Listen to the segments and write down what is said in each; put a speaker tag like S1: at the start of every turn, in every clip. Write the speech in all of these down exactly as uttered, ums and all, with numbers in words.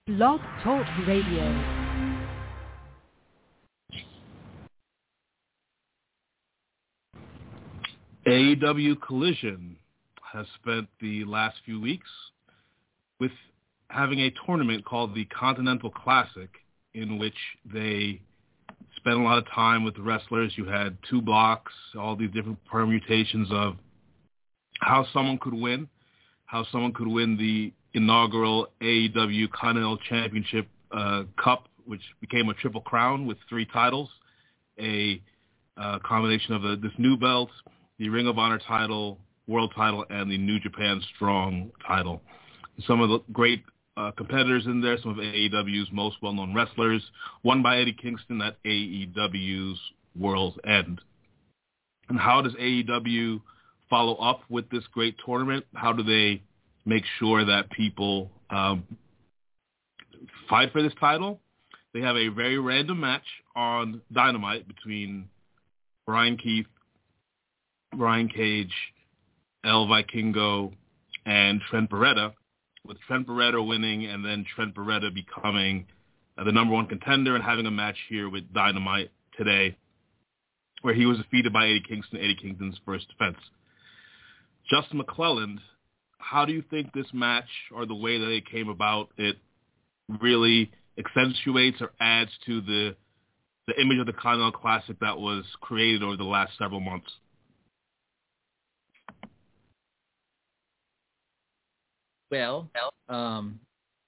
S1: Blog Talk Radio.
S2: A E W Collision has spent the last few weeks with having a tournament called the Continental Classic, in which they spent a lot of time with the wrestlers. You had two blocks, all these different permutations of how someone could win, how someone could win the inaugural A E W Continental Championship uh, Cup, which became a triple crown with three titles, a uh, combination of the, this new belt, the Ring of Honor title, World title, and the New Japan Strong title. Some of the great uh, competitors in there, some of A E W's most well-known wrestlers, won by Eddie Kingston at A E W's World's End. And how does A E W follow up with this great tournament? How do they make sure that people um, fight for this title? They have a very random match on Dynamite between Brian Keith, Brian Cage, El Vikingo, and Trent Beretta, with Trent Beretta winning and then Trent Beretta becoming uh, the number one contender and having a match here with Dynamite today, where he was defeated by Eddie Kingston, Eddie Kingston's first defense. Justin McClelland, how do you think this match, or the way that it came about, it really accentuates or adds to the the image of the Continental Classic that was created over the last several months?
S3: Well, um,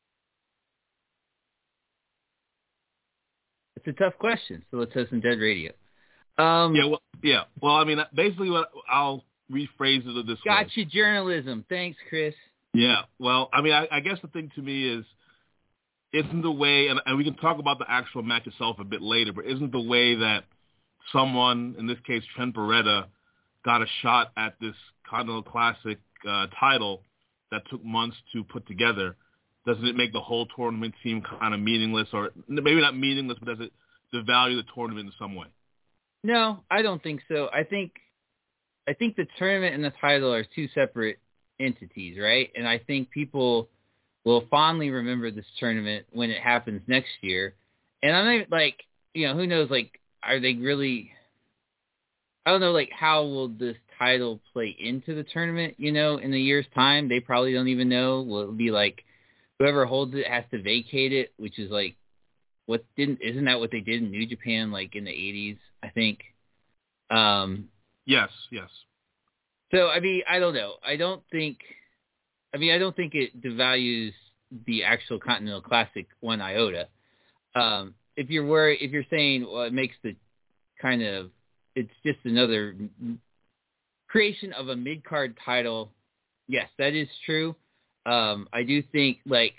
S3: it's a tough question, so let's have some dead radio. Um,
S2: yeah, well, yeah. Well, I mean, basically, what I'll rephrase it this way.
S3: Gotcha journalism. Thanks, Chris.
S2: Yeah. Well, I mean, I, I guess the thing to me is, isn't the way, and, and we can talk about the actual match itself a bit later, but isn't the way that someone, in this case Trent Beretta, got a shot at this Continental Classic uh, title that took months to put together, doesn't it make the whole tournament seem kind of meaningless, or maybe not meaningless, but does it devalue the tournament in some way?
S3: No, I don't think so. I think I think the tournament and the title are two separate entities, right? And I think people will fondly remember this tournament when it happens next year. And I'm not, like, you know, who knows, like, are they really, I don't know, like, how will this title play into the tournament, you know, in a year's time? They probably don't even know. Will it be like whoever holds it has to vacate it, which is like, what didn't, isn't that what they did in New Japan, like, in the eighties, I think? Um,
S2: yes, yes.
S3: So, I mean, I don't know. I don't think, I mean, I don't think it devalues the actual Continental Classic one iota. Um, if you're worried, if you're saying, well, it makes the kind of, it's just another creation of a mid-card title, yes, that is true. Um, I do think, like,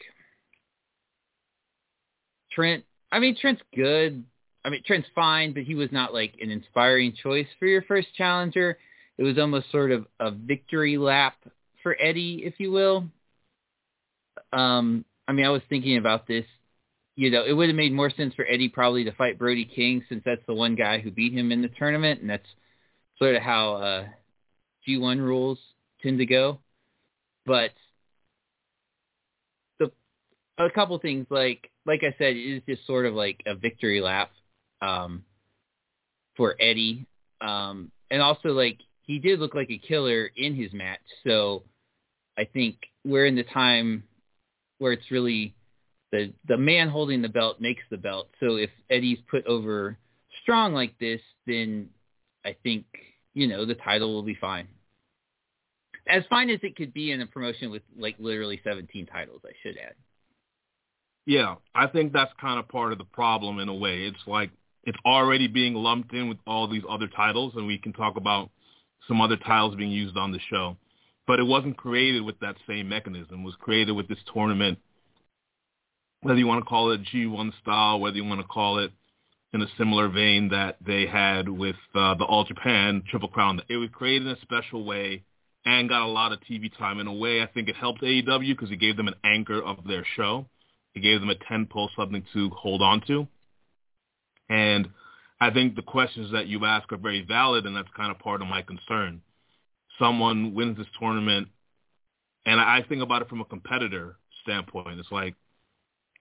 S3: Trent, I mean, Trent's good. I mean, Trent's fine, but he was not, like, an inspiring choice for your first challenger. It was almost sort of a victory lap for Eddie, if you will. Um, I mean, I was thinking about this. You know, it would have made more sense for Eddie probably to fight Brody King, since that's the one guy who beat him in the tournament, and that's sort of how uh, G one rules tend to go. But the a couple things, like like I said, it is just sort of like a victory lap um, for Eddie. Um, and also, like, he did look like a killer in his match, so I think we're in the time where it's really the the man holding the belt makes the belt. So if Eddie's put over strong like this, then I think, you know, the title will be fine. As fine as it could be in a promotion with, like, literally seventeen titles, I should add.
S2: Yeah, I think that's kind of part of the problem in a way. It's like it's already being lumped in with all these other titles, and we can talk about some other titles being used on the show. But it wasn't created with that same mechanism. It was created with this tournament, whether you want to call it G one style, whether you want to call it in a similar vein that they had with uh, the All Japan Triple Crown. It was created in a special way and got a lot of T V time. In a way, I think it helped A E W because it gave them an anchor of their show. It gave them a tentpole, something to hold on to. And I think the questions that you ask are very valid, and that's kind of part of my concern. Someone wins this tournament, and I think about it from a competitor standpoint. It's like,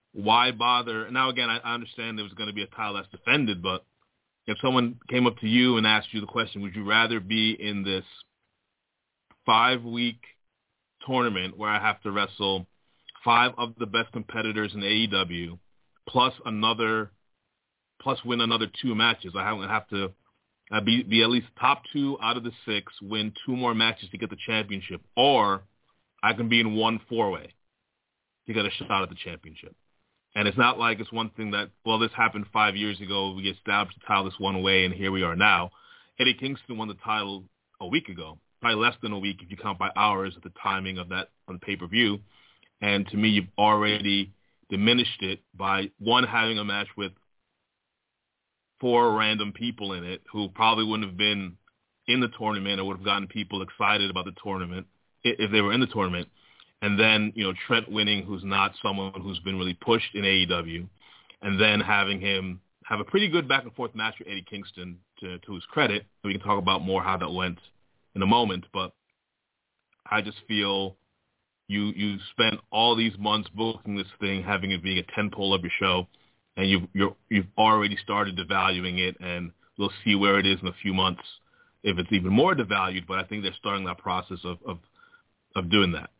S2: why bother? Now, again, I, I understand there was going to be a title that's defended, but if someone came up to you and asked you the question, would you rather be in this five-week tournament where I have to wrestle five of the best competitors in A E W, plus another, plus win another two matches? I have, have to uh, be, be at least top two out of the six, win two more matches to get the championship, or I can be in one four-way to get a shot at the championship. And it's not like it's one thing that, well, this happened five years ago. We established the title this one way, and here we are now. Eddie Kingston won the title a week ago, probably less than a week if you count by hours at the timing of that on pay-per-view. And to me, you've already diminished it by, one, having a match with four random people in it who probably wouldn't have been in the tournament or would have gotten people excited about the tournament if they were in the tournament. And then, you know, Trent winning, who's not someone who's been really pushed in A E W, and then having him have a pretty good back-and-forth match with Eddie Kingston, to, to his credit. We can talk about more how that went in a moment, but I just feel you you spent all these months booking this thing, having it being a tentpole of your show, and you've, you're, you've already started devaluing it, and we'll see where it is in a few months if it's even more devalued, but I think they're starting that process of, of, of doing that.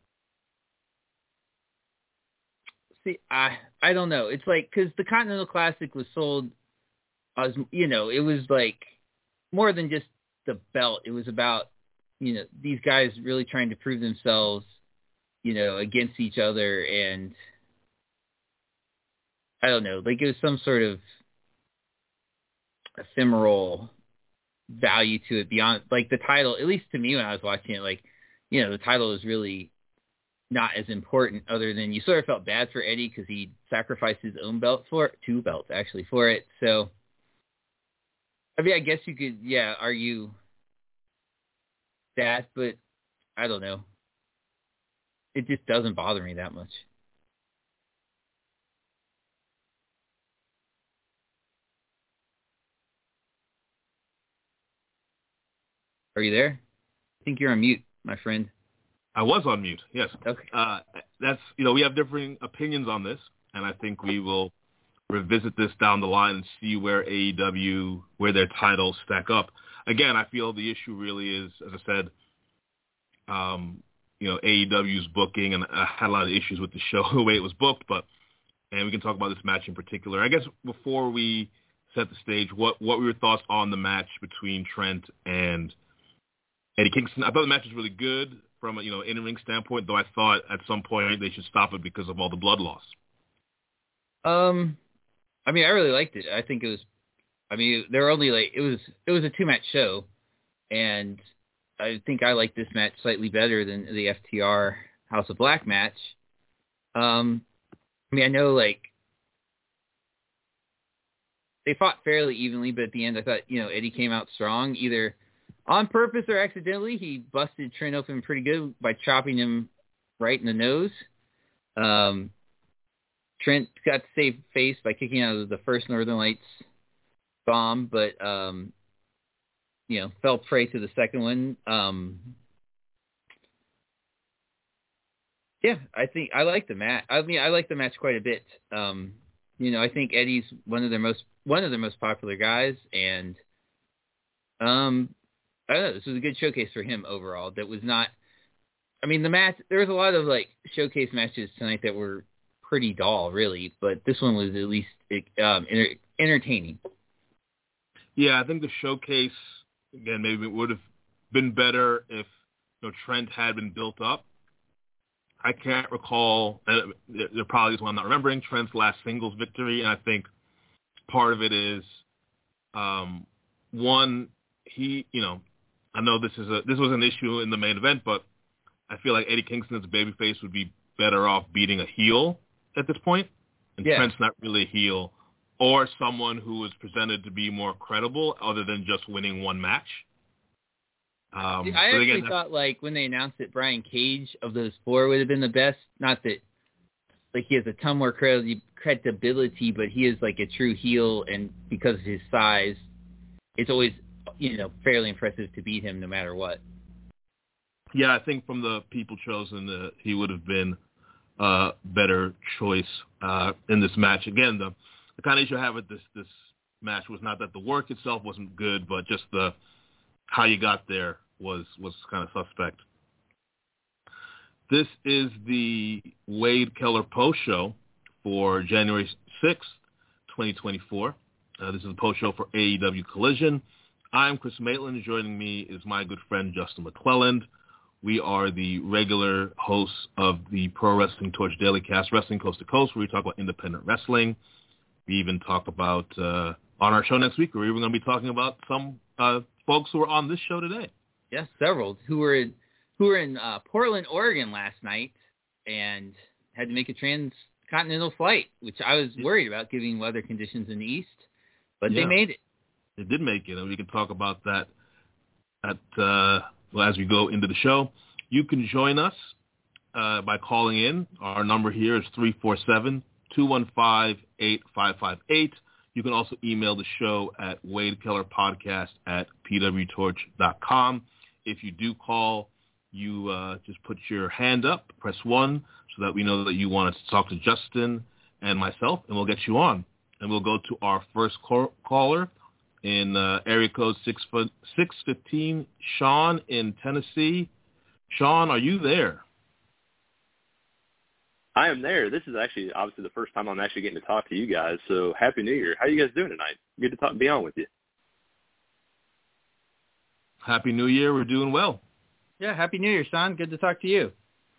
S3: See, I I don't know. It's like, because the Continental Classic was sold as, you know, it was like more than just the belt. It was about, you know, these guys really trying to prove themselves, you know, against each other. And I don't know, like it was some sort of ephemeral value to it beyond, like the title, at least to me when I was watching it, like, you know, the title is really not as important, other than you sort of felt bad for Eddie because he sacrificed his own belt for it, two belts actually for it. So, I mean, I guess you could, yeah, argue that, but I don't know. It just doesn't bother me that much. Are you there? I think you're on mute, my friend.
S2: I was on mute, yes.
S3: Okay.
S2: Uh, that's, you know, we have differing opinions on this, and I think we will revisit this down the line and see where A E W, where their titles stack up. Again, I feel the issue really is, as I said, um, you know, A E W's booking, and I had a lot of issues with the show, the way it was booked, but, and we can talk about this match in particular. I guess before we set the stage, what, what were your thoughts on the match between Trent and Eddie Kingston? I thought the match was really good from a, you know, in-ring standpoint, though I thought at some point they should stop it because of all the blood loss.
S3: Um, I mean, I really liked it. I think it was, I mean, there were only like, it was, it was a two-match show, and I think I liked this match slightly better than the F T R House of Black match. Um, I mean, I know, like, they fought fairly evenly, but at the end I thought, you know, Eddie came out strong, either on purpose or accidentally. He busted Trent open pretty good by chopping him right in the nose. Um, Trent got to save face by kicking out of the first Northern Lights bomb, but, um, you know, fell prey to the second one. Um, yeah, I think I like the match. I mean, I like the match quite a bit. Um, you know, I think Eddie's one of their most one of their most popular guys, and um, I don't know. This was a good showcase for him overall. That was not. I mean, the match. There was a lot of like showcase matches tonight that were pretty dull, really, but this one was at least um, enter- entertaining.
S2: Yeah, I think the showcase, again, maybe it would have been better if, you know, Trent had been built up. I can't recall, uh, there probably is one I'm not remembering, Trent's last singles victory, and I think part of it is, um, one, he, you know, I know this is a this was an issue in the main event, but I feel like Eddie Kingston as a babyface would be better off beating a heel at this point, and
S3: yeah.
S2: Trent's not really a heel, or someone who is presented to be more credible other than just winning one match. Um,
S3: I actually
S2: again,
S3: thought, like, when they announced that Brian Cage of those four would have been the best, not that, like, he has a ton more credi- credibility, but he is, like, a true heel, and because of his size, it's always, you know, fairly impressive to beat him no matter what.
S2: Yeah, I think from the people chosen, uh, he would have been uh, better choice uh, in this match. Again, the, the kind of issue I have with this this match was not that the work itself wasn't good, but just the how you got there was was kind of suspect. This is the Wade Keller post show for January sixth, twenty twenty-four. Uh, this is the post show for A E W Collision. I'm Chris Maitland. Joining me is my good friend Justin McClelland. We are the regular hosts of the Pro Wrestling Torch Daily Cast, Wrestling Coast to Coast, where we talk about independent wrestling. We even talk about, uh, on our show next week, we're even going to be talking about some uh, folks who are on this show today.
S3: Yes, several who were in, who were in uh, Portland, Oregon last night and had to make a transcontinental flight, which I was worried about given weather conditions in the East, but yeah, they made it.
S2: They did make it, and we can talk about that at uh, well, as we go into the show. You can join us uh, by calling in. Our number here is three four seven, two one five, eight five five eight. You can also email the show at wadekellerpodcast at p w torch dot com. If you do call, you uh, just put your hand up, press one, so that we know that you want us to talk to Justin and myself, and we'll get you on. And we'll go to our first call- caller in uh, area code six fifteen, Sean in Tennessee. Sean, are you there?
S1: I am there. This is actually obviously the first time I'm actually getting to talk to you guys, so Happy New Year. How are you guys doing tonight? Good to talk, be on with you.
S2: Happy New Year. We're doing well.
S3: Yeah, Happy New Year, Sean. Good to talk to you.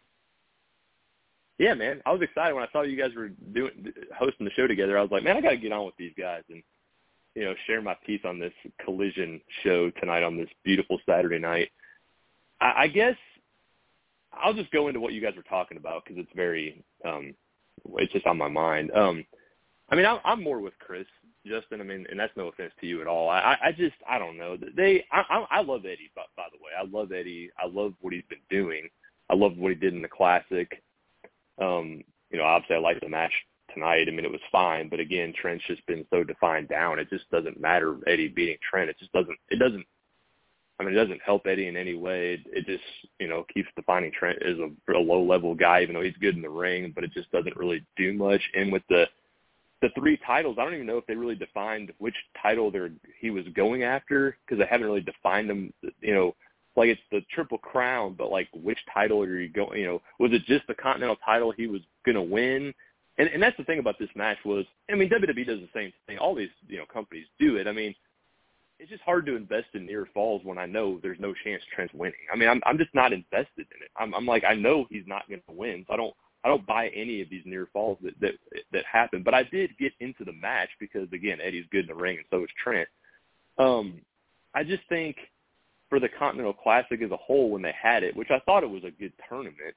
S1: Yeah, man. I was excited when I saw you guys were doing hosting the show together. I was like, man, I got to get on with these guys and, you know, share my piece on this Collision show tonight on this beautiful Saturday night. I, I guess I'll just go into what you guys were talking about because it's very, um, it's just on my mind. Um, I mean, I'm, I'm more with Chris, Justin. I mean, and that's no offense to you at all. I, I just, I don't know. They, I, I, I love Eddie, by, by the way. I love Eddie. I love what he's been doing. I love what he did in the Classic. Um, you know, obviously I like the match tonight. I mean, it was fine, but again, Trent's just been so defined down. It just doesn't matter Eddie beating Trent. It just doesn't, it doesn't, I mean, it doesn't help Eddie in any way. It, it just, you know, keeps defining Trent as a, a low-level guy, even though he's good in the ring, but it just doesn't really do much. And with the the three titles, I don't even know if they really defined which title they're, he was going after because they haven't really defined them, you know, like it's the Triple Crown, but like which title are you going, you know, was it just the Continental title he was going to win? And, and that's the thing about this match was, I mean, W W E does the same thing. All these, you know, companies do it. I mean, it's just hard to invest in near falls when I know there's no chance Trent's winning. I mean, I'm I'm just not invested in it. I'm I'm like, I know he's not going to win, so I don't I don't buy any of these near falls that that that happen. But I did get into the match because again, Eddie's good in the ring, and so is Trent. Um, I just think for the Continental Classic as a whole, when they had it, which I thought it was a good tournament,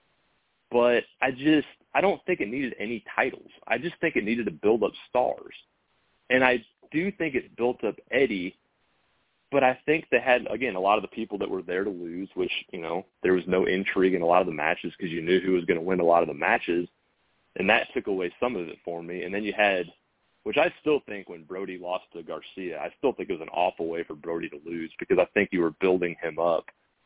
S1: but I just I don't think it needed any titles. I just think it needed to build up stars, and I do think it built up Eddie, but I think they had, again, a lot of the people that were there to lose, which, you know, there was no intrigue in a lot of the matches because you knew who was going to win a lot of the matches, and that took away some of it for me. And then you had, which I still think when Brody lost to Garcia, I still think it was an awful way for Brody to lose because I think you were building him up,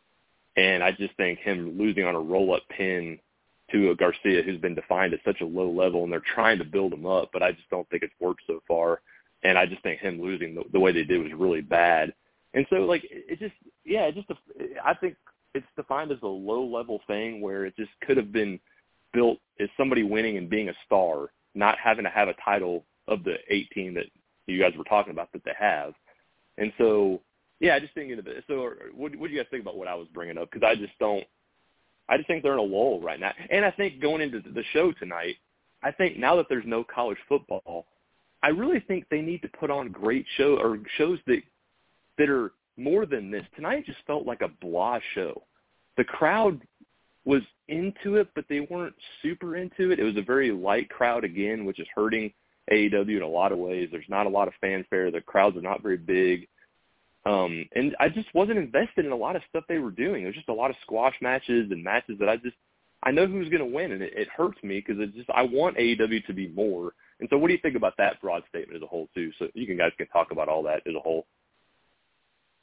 S1: and I just think him losing on a roll-up pin to a Garcia who's been defined at such a low level, and they're trying to build him up, but I just don't think it's worked so far. And I just think him losing the, the way they did was really bad. And so, like, it just, yeah, it just, I think it's defined as a low-level thing where it just could have been built as somebody winning and being a star, not having to have a title of the eighteen that you guys were talking about that they have. And so, yeah, I just think into this. So what, what do you guys think about what I was bringing up? Because I just don't, I just think they're in a lull right now. And I think going into the show tonight, I think now that there's no college football, I really think they need to put on great show or shows that that are more than this. Tonight just felt like a blah show. The crowd was into it, but they weren't super into it. It was a very light crowd again, which is hurting A E W in a lot of ways. There's not a lot of fanfare. The crowds are not very big. Um, and I just wasn't invested in a lot of stuff they were doing. It was just a lot of squash matches and matches that I just, I know who's going to win, and it, it hurts me because it's just, I want A E W to be more. And so what do you think about that broad statement as a whole, too? So you can, guys can talk about all that as a whole.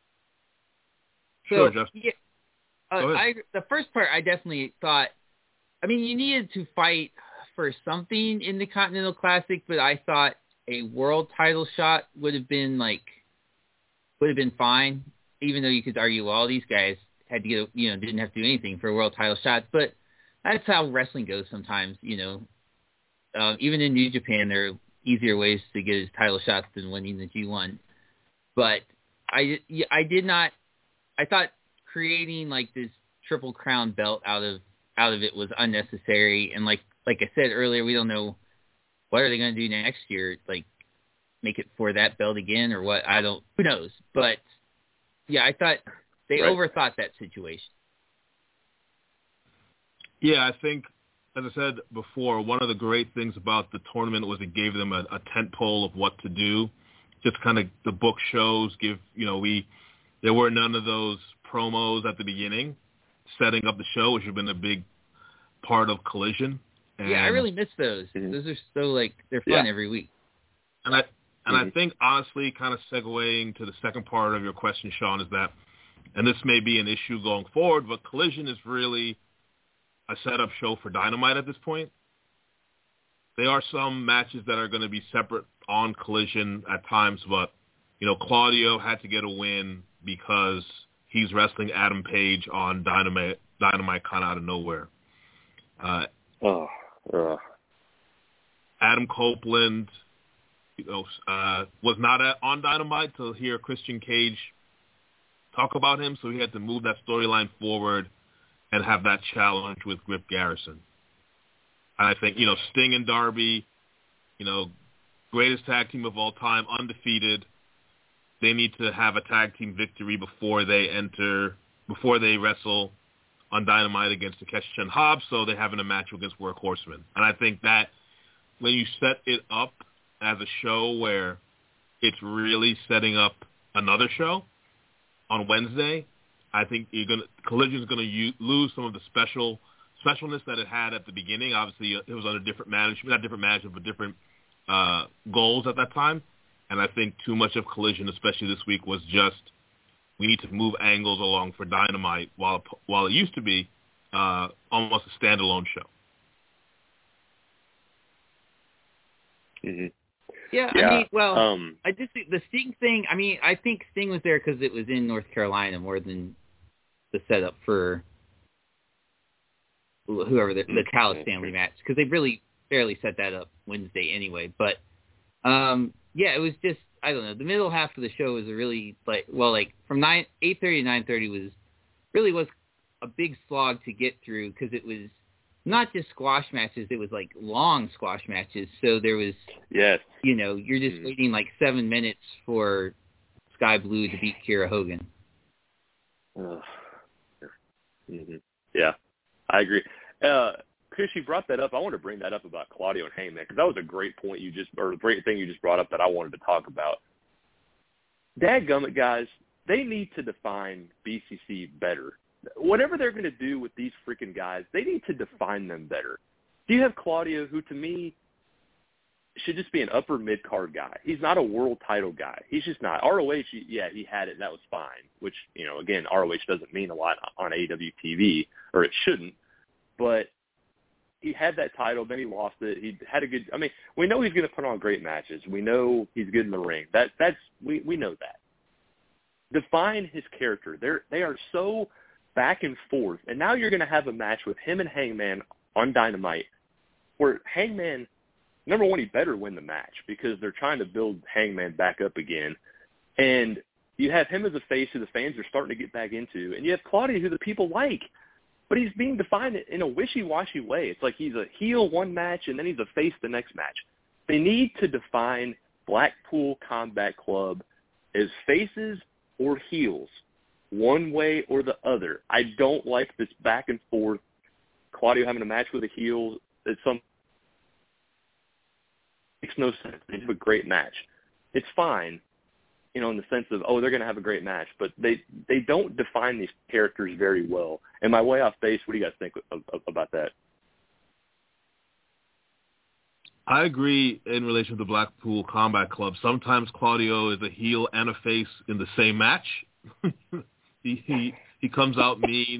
S3: So,
S2: sure, Justin.
S3: Yeah, uh, I, the first part, I definitely thought I mean, you needed to fight for something in the Continental Classic, but I thought a world title shot would have been like would have been fine. Even though you could argue, well, these guys had to get, you know, didn't have to do anything for world title shots, but that's how wrestling goes sometimes. You know, uh, even in New Japan, there are easier ways to get his title shots than winning the G one. But I, I did not. I thought creating like this triple crown belt out of out of it was unnecessary. And like like I said earlier, we don't know what are they going to do next year. Like make it for that belt again or what? I don't. Who knows? But yeah, I thought they
S1: right.
S3: overthought that situation.
S2: Yeah, I think, as I said before, one of the great things about the tournament was it gave them a, a tent pole of what to do. Just kind of the book shows give, you know, we, there were none of those promos at the beginning setting up the show, which have been a big part of Collision. And,
S3: yeah, I really miss those.
S1: Mm-hmm.
S3: Those are so, like, they're fun
S1: yeah.
S3: every week.
S2: And I, and
S1: mm-hmm.
S2: I think, honestly, kind of segueing to the second part of your question, Sean, is that, and this may be an issue going forward, but Collision is really a setup show for Dynamite at this point. There are some matches that are going to be separate on Collision at times, but, you know, Claudio had to get a win because he's wrestling Adam Page on Dynamite, Dynamite kind of out of nowhere. Uh,
S1: oh, uh.
S2: Adam Copeland, you know, uh, was not at, on Dynamite to hear Christian Cage talk about him, so he had to move that storyline forward and have that challenge with Griff Garrison. And I think, you know, Sting and Darby, you know, greatest tag team of all time, undefeated. They need to have a tag team victory before they enter, before they wrestle on Dynamite against Takeshi and Hobbs, so they're having a match against Workhorsemen. And I think that when you set it up as a show where it's really setting up another show on Wednesday, I think you're gonna Collision's going to u- lose some of the special specialness that it had at the beginning. Obviously, it was under different management, not different management, but different uh, goals at that time. And I think too much of Collision, especially this week, was just we need to move angles along for Dynamite, while while it used to be uh, almost a standalone show.
S1: Mm-hmm.
S3: Yeah,
S1: yeah,
S3: I mean, well,
S1: um,
S3: I just think the Sting thing. I mean, I think Sting was there because it was in North Carolina more than the setup for whoever the, the Callis family match, because they really barely set that up Wednesday anyway. But um, yeah, it was just I don't know. The middle half of the show was a really like well, like from nine eight thirty to nine thirty was really was a big slog to get through because it was not just squash matches, it was like long squash matches. So there was,
S1: yes,
S3: you know, you're just
S1: mm-hmm.
S3: waiting like seven minutes for Sky Blue to beat Kiera Hogan.
S1: Uh, mm-hmm. Yeah, I agree. Uh, Chris, you brought that up. I want to bring that up about Claudio and Heyman because that was a great point you just, or a great thing you just brought up that I wanted to talk about. Dadgummit, guys, they need to define B C C better. Whatever they're going to do with these freaking guys, they need to define them better. Do you have Claudio, who to me should just be an upper mid-card guy? He's not a world title guy. He's just not. R O H, yeah, he had it, and that was fine, which, you know, again, R O H doesn't mean a lot on A E W T V, or it shouldn't, but he had that title, then he lost it. He had a good – I mean, we know he's going to put on great matches. We know he's good in the ring. That That's we, – we know that. Define his character. They're, they are so – back and forth, and now you're going to have a match with him and Hangman on Dynamite where Hangman, number one, he better win the match because they're trying to build Hangman back up again, and you have him as a face who the fans are starting to get back into, and you have Claudio who the people like, but he's being defined in a wishy-washy way. It's like he's a heel one match and then he's a face the next match. They need to define Blackpool Combat Club as faces or heels, one way or the other. I don't like this back and forth. Claudio having a match with a heel, it's some makes no sense. They have a great match. It's fine, you know, in the sense of, oh, they're going to have a great match, but they they don't define these characters very well. Am I way off base? What do you guys think of, of, about that?
S2: I agree in relation to the Blackpool Combat Club. Sometimes Claudio is a heel and a face in the same match. He, he he comes out mean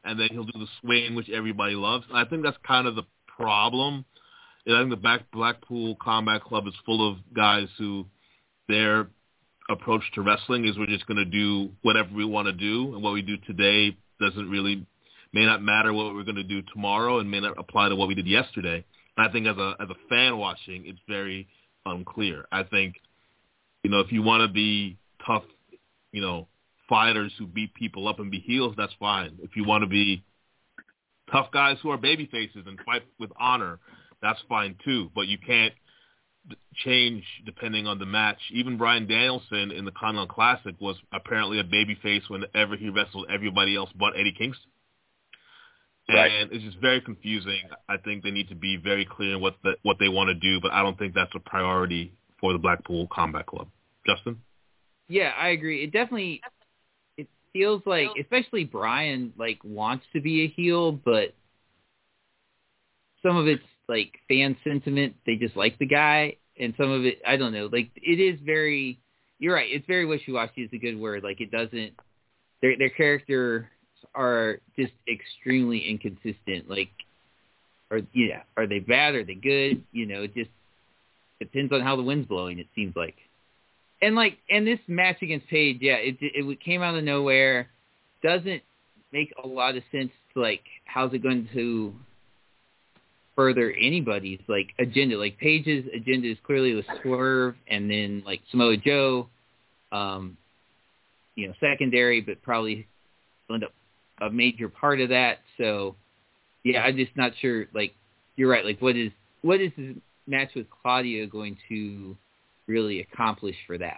S2: and then he'll do the swing, which everybody loves. And I think that's kind of the problem. And I think the back Blackpool Combat Club is full of guys who their approach to wrestling is we're just going to do whatever we want to do, and what we do today doesn't really may not matter what we're going to do tomorrow, and may not apply to what we did yesterday. And I think as a as a fan watching, it's very unclear. I think, you know, if you want to be tough, you know, fighters who beat people up and be heels, that's fine. If you want to be tough guys who are baby faces and fight with honor, that's fine too. But you can't change depending on the match. Even Bryan Danielson in the Continental Classic was apparently a baby face whenever he wrestled everybody else but Eddie Kingston.
S1: Right.
S2: And it's just very confusing. I think they need to be very clear in what the, what they want to do, but I don't think that's a priority for the Blackpool Combat Club. Justin?
S3: Yeah, I agree. It definitely it feels like, especially Bryan, like wants to be a heel, but some of it's like fan sentiment. They just like the guy, and some of it, I don't know. Like it is very. You're right. It's very wishy-washy. Is a good word. Like it doesn't. Their their character. Are just extremely inconsistent. Like, are yeah, are they bad? Are they good? You know, it just depends on how the wind's blowing. It seems like, and like, and this match against Paige, yeah, it it came out of nowhere. Doesn't make a lot of sense. To like, how's it going to further anybody's like agenda? Like Paige's agenda is clearly with Swerve, and then like Samoa Joe, um, you know, secondary, but probably end up a major part of that. So yeah, I'm just not sure. Like you're right. Like what is what is this match with Claudia going to really accomplish for that?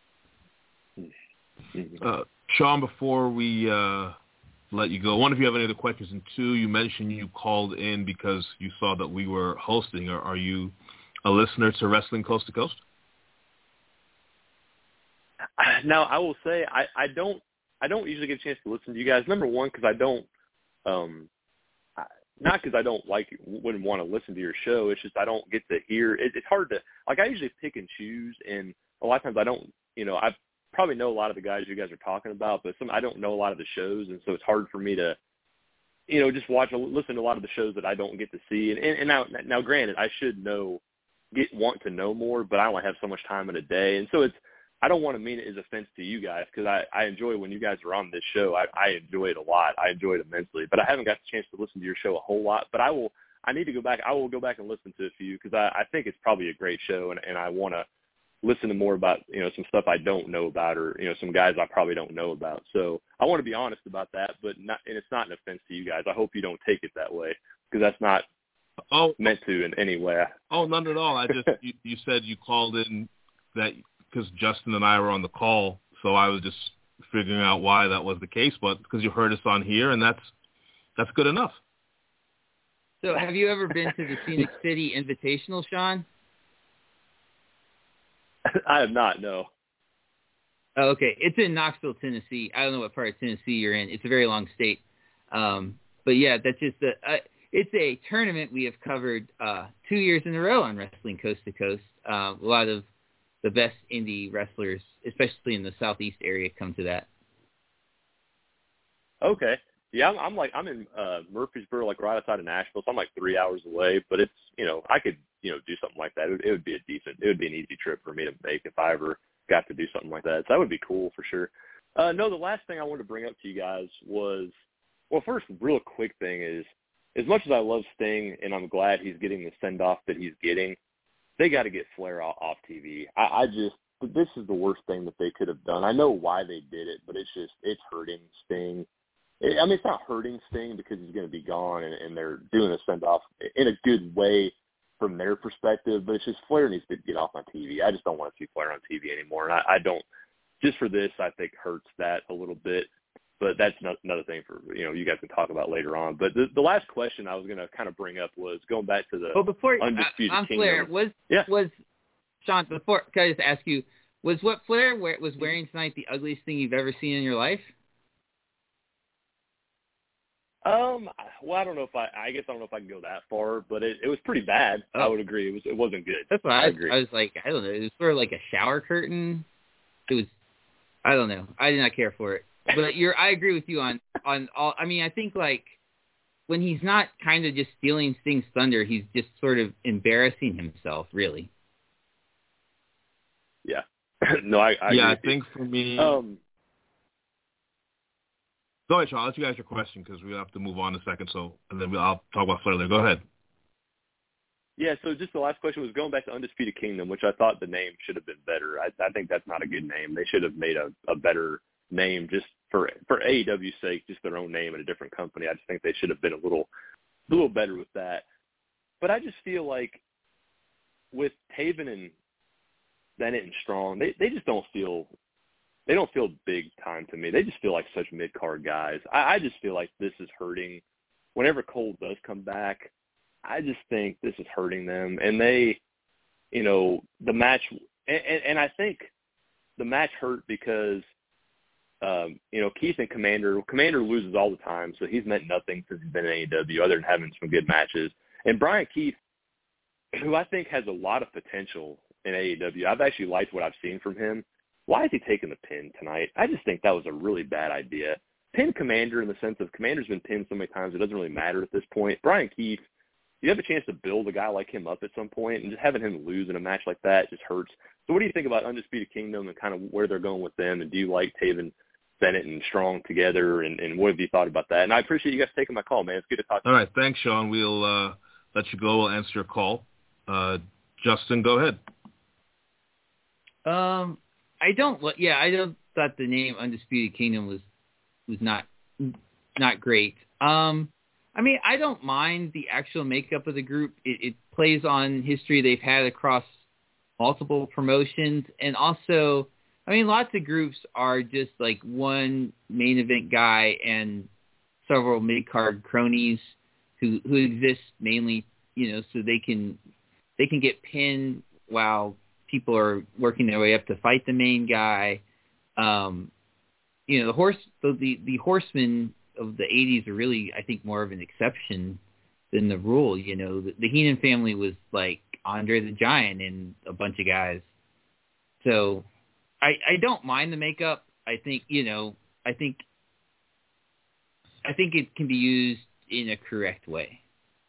S2: Uh, Sean, before we uh, let you go, one, if you have any other questions, and two, you mentioned you called in because you saw that we were hosting. Or are you a listener to Wrestling Coast to Coast?
S1: Now, I will say I, I don't I don't usually get a chance to listen to you guys. Number one, because I don't, um, I, not because I don't like, wouldn't want to listen to your show. It's just I don't get to hear. It, it's hard to, like I usually pick and choose, and a lot of times I don't, you know, I probably know a lot of the guys you guys are talking about, but some I don't know a lot of the shows, and so it's hard for me to, you know, just watch, listen to a lot of the shows that I don't get to see. And, and, and now, now, granted, I should know, get want to know more, but I only have so much time in a day, and so it's. I don't want to mean it as offense to you guys because I, I enjoy when you guys are on this show. I, I enjoy it a lot. I enjoy it immensely. But I haven't got the chance to listen to your show a whole lot. But I will. I need to go back. I will go back and listen to a few because I, I think it's probably a great show, and, and I want to listen to more about you know some stuff I don't know about, or you know some guys I probably don't know about. So I want to be honest about that, but not. And it's not an offense to you guys. I hope you don't take it that way because that's not
S2: oh
S1: meant to in any way.
S2: Oh, none at all. I just you, you said you called in that. Because Justin and I were on the call, so I was just figuring out why that was the case. But because you heard us on here, and that's that's good enough.
S3: So, have you ever been to the Scenic City Invitational, Sean?
S1: I have not. No.
S3: Oh, okay, it's in Knoxville, Tennessee. I don't know what part of Tennessee you're in. It's a very long state, um, but yeah, that's just a. Uh, it's a tournament we have covered uh, two years in a row on Wrestling Coast to Coast. Uh, a lot of the best indie wrestlers, especially in the Southeast area, come to that.
S1: Okay. Yeah, I'm, I'm like, I'm in uh, Murfreesboro, like right outside of Nashville, so I'm like three hours away, but it's, you know, I could, you know, do something like that. It would, it would be a decent, it would be an easy trip for me to make if I ever got to do something like that. So that would be cool for sure. Uh, no, the last thing I wanted to bring up to you guys was, well, first, real quick thing is, as much as I love Sting and I'm glad he's getting the send-off that he's getting, they got to get Flair off, off T V. I, I just, this is the worst thing that they could have done. I know why they did it, but it's just, it's hurting Sting. It, I mean, it's not hurting Sting because he's going to be gone and, and they're doing a send-off in a good way from their perspective, but it's just Flair needs to get off my T V. I just don't want to see Flair on T V anymore. And I, I don't, just for this, I think hurts that a little bit. But that's not, another thing for, you know, you guys can talk about later on. But the, the last question I was going to kind of bring up was going back to the
S3: well, before,
S1: Undisputed
S3: uh, on
S1: Kingdom.
S3: Flair, was,
S1: yeah.
S3: was, Sean, before, can I just ask you, was what Flair was wearing tonight the ugliest thing you've ever seen in your life?
S1: Um, well, I don't know if I, I guess I don't know if I can go that far, but it, it was pretty bad. Oh. I would agree. It was, it wasn't good.
S3: That's what I,
S1: I agree.
S3: I was like, I don't know. It was sort of like a shower curtain. It was, I don't know. I did not care for it. but you're. I agree with you on on all. I mean, I think like when he's not kind of just stealing Sting's thunder, he's just sort of embarrassing himself, really.
S1: Yeah. no, I, I
S2: yeah, I
S1: agree.
S2: think for me.
S1: Um,
S2: Go ahead, Sean. I'll let you guys your question because we have to move on in a second. So, and then I'll talk about Flair. Go ahead.
S1: Yeah, so just the last question was going back to Undisputed Kingdom, which I thought the name should have been better. I, I think that's not a good name. They should have made a, a better name just for for A E W's sake, just their own name at a different company. I just think they should have been a little a little better with that. But I just feel like with Taven and Bennett and Strong, they, they just don't feel they don't feel big time to me. They just feel like such mid card guys. I, I just feel like this is hurting. Whenever Cole does come back, I just think this is hurting them. And they, you know, the match, and, and, and I think the match hurt because, um, you know, Keith and Commander, Commander loses all the time, so he's meant nothing since he's been in A E W other than having some good matches. And Brian Keith, who I think has a lot of potential in A E W, I've actually liked what I've seen from him. Why is he taking the pin tonight? I just think that was a really bad idea. Pin Commander in the sense of Commander's been pinned so many times it doesn't really matter at this point. Brian Keith, you have a chance to build a guy like him up at some point, and just having him lose in a match like that just hurts. So what do you think about Undisputed Kingdom and kind of where they're going with them, and do you like Taven, Bennett, and Strong together, and, and what have you thought about that? And I appreciate you guys taking my call, man. It's good to talk to
S2: you. All
S1: you.
S2: right, thanks, Sean. We'll uh, let you go. We'll answer your call. Uh, Justin, go ahead.
S3: Um, I don't. Yeah, I don't thought the name Undisputed Kingdom was was not not great. Um, I mean, I don't mind the actual makeup of the group. It, it plays on history they've had across multiple promotions, and also, I mean, lots of groups are just like one main event guy and several mid card cronies who who exist mainly, you know, so they can they can get pinned while people are working their way up to fight the main guy. Um, you know, the horse, the, the, the horsemen of the eighties are really, I think, more of an exception than the rule. You know, the, the Heenan family was like Andre the Giant and a bunch of guys. So I, I don't mind the makeup. I think, you know, I think, I think it can be used in a correct way.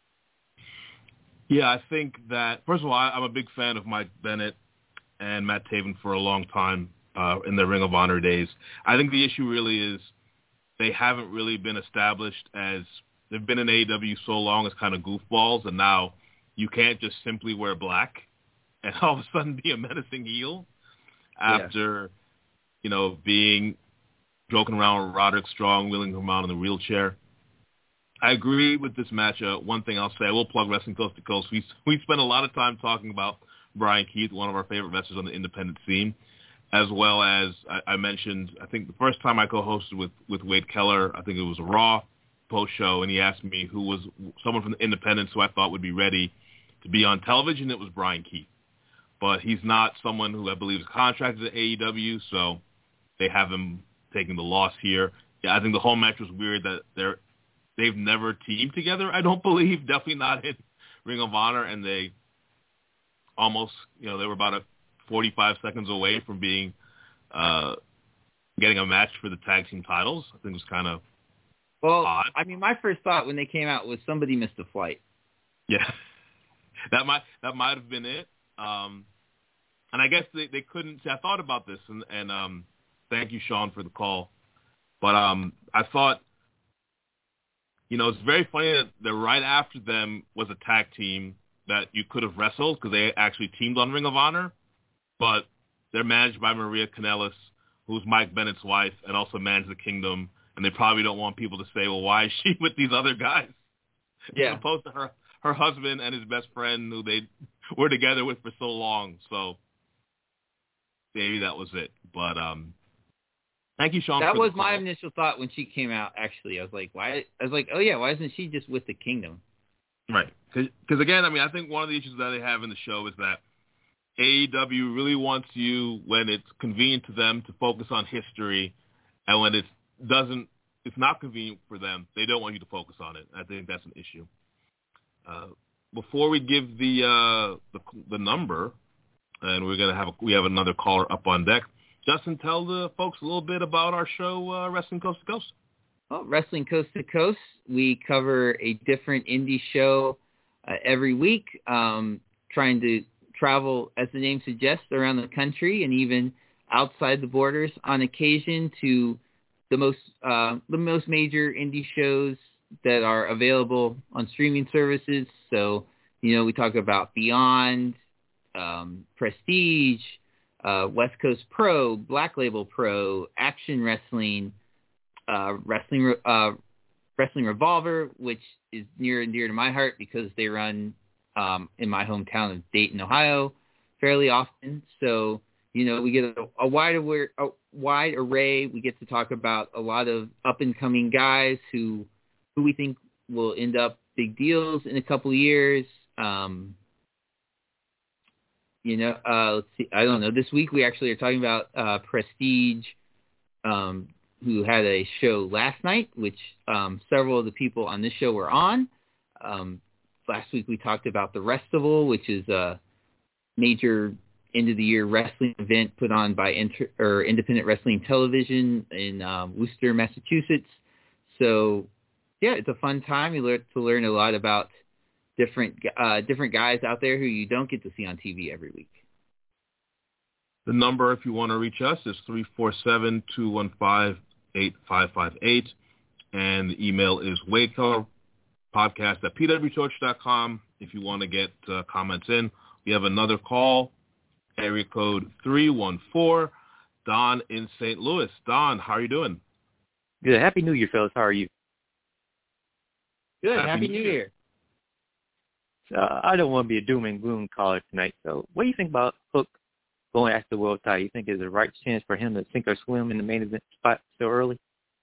S2: Yeah, I think that, first of all, I, I'm a big fan of Mike Bennett and Matt Taven for a long time uh, in their Ring of Honor days. I think the issue really is they haven't really been established as, they've been in A E W so long as kind of goofballs, and now you can't just simply wear black and all of a sudden be a menacing heel after, yeah. you know, being, joking around with Roderick Strong, wheeling him around in the wheelchair. I agree with this match. Uh, one thing I'll say, I will plug Wrestling Coast to Coast. We we spent a lot of time talking about Brian Keith, one of our favorite wrestlers on the independent scene, as well as I, I mentioned, I think the first time I co-hosted with, with Wade Keller, I think it was a Raw post-show, and he asked me who was someone from the independents who I thought would be ready to be on television. It was Brian Keith. But he's not someone who I believe is contracted at A E W, so they have him taking the loss here. Yeah, I think the whole match was weird that they're They've never teamed together, I don't believe. Definitely not in Ring of Honor. And they almost, you know, they were about a forty-five seconds away from being, uh, getting a match for the tag team titles. I think it was kind of
S3: well,
S2: odd.
S3: I mean, my first thought when they came out was somebody missed a flight.
S2: Yeah. that might, that might have been it. Um, and I guess they, they couldn't, see, I thought about this and, and, um, thank you, Sean, for the call. But, um, I thought, you know, it's very funny that, that right after them was a tag team that you could have wrestled because they actually teamed on Ring of Honor, but they're managed by Maria Kanellis, who's Mike Bennett's wife and also manages the Kingdom, and they probably don't want people to say, well, why is she with these other guys?
S3: Yeah.
S2: As opposed to her, her husband and his best friend who they were together with for so long. So maybe that was it. But, um, thank you, Sean.
S3: That
S2: for
S3: was
S2: the
S3: my
S2: call.
S3: initial thought when she came out. Actually, I was like, "Why?" I was like, "Oh yeah, why isn't she just with the Kingdom?"
S2: Right, because again, I mean, I think one of the issues that they have in the show is that A E W really wants you when it's convenient to them to focus on history, and when it doesn't, it's not convenient for them, they don't want you to focus on it. I think that's an issue. Uh, before we give the, uh, the the number, and we're gonna have a, we have another caller up on deck. Justin, tell the folks a little bit about our show, uh, Wrestling Coast to Coast.
S3: Well, Wrestling Coast to Coast, we cover a different indie show uh, every week, um, trying to travel, as the name suggests, around the country and even outside the borders on occasion to the most uh, the most major indie shows that are available on streaming services. So, you know, we talk about Beyond, um, Prestige, uh, West Coast Pro, Black Label Pro, Action Wrestling, uh, Wrestling uh, Wrestling Revolver, which is near and dear to my heart because they run um, in my hometown of Dayton, Ohio, fairly often. So, you know, we get a, a wide aware, a wide array. We get to talk about a lot of up and coming guys who who we think will end up big deals in a couple of years. Um, you know, uh, let's see. I don't know. This week we actually are talking about uh, Prestige, um, who had a show last night, which um, several of the people on this show were on. Um, last week we talked about the Restival, which is a major end of the year wrestling event put on by Inter- or Independent Wrestling Television in um, Worcester, Massachusetts. So, yeah, it's a fun time. You learn to learn a lot about different uh, different guys out there who you don't get to see on T V every week.
S2: The number, if you want to reach us, is three four seven, two one five, eight five five eight, and the email is wadecolorpodcast at p w torch dot com if you want to get uh, comments in. We have another call, area code three one four, Don in Saint Louis. Don, how are you doing?
S4: Good. Happy New Year, fellas. How are you?
S3: Good.
S2: Happy
S3: Happy,
S2: New
S3: New
S2: Year.
S3: Year.
S4: Uh, I don't want to be a doom and gloom caller tonight, so what do you think about Hook going after the world title? You think it's the right chance for him to sink or swim in the main event spot so early?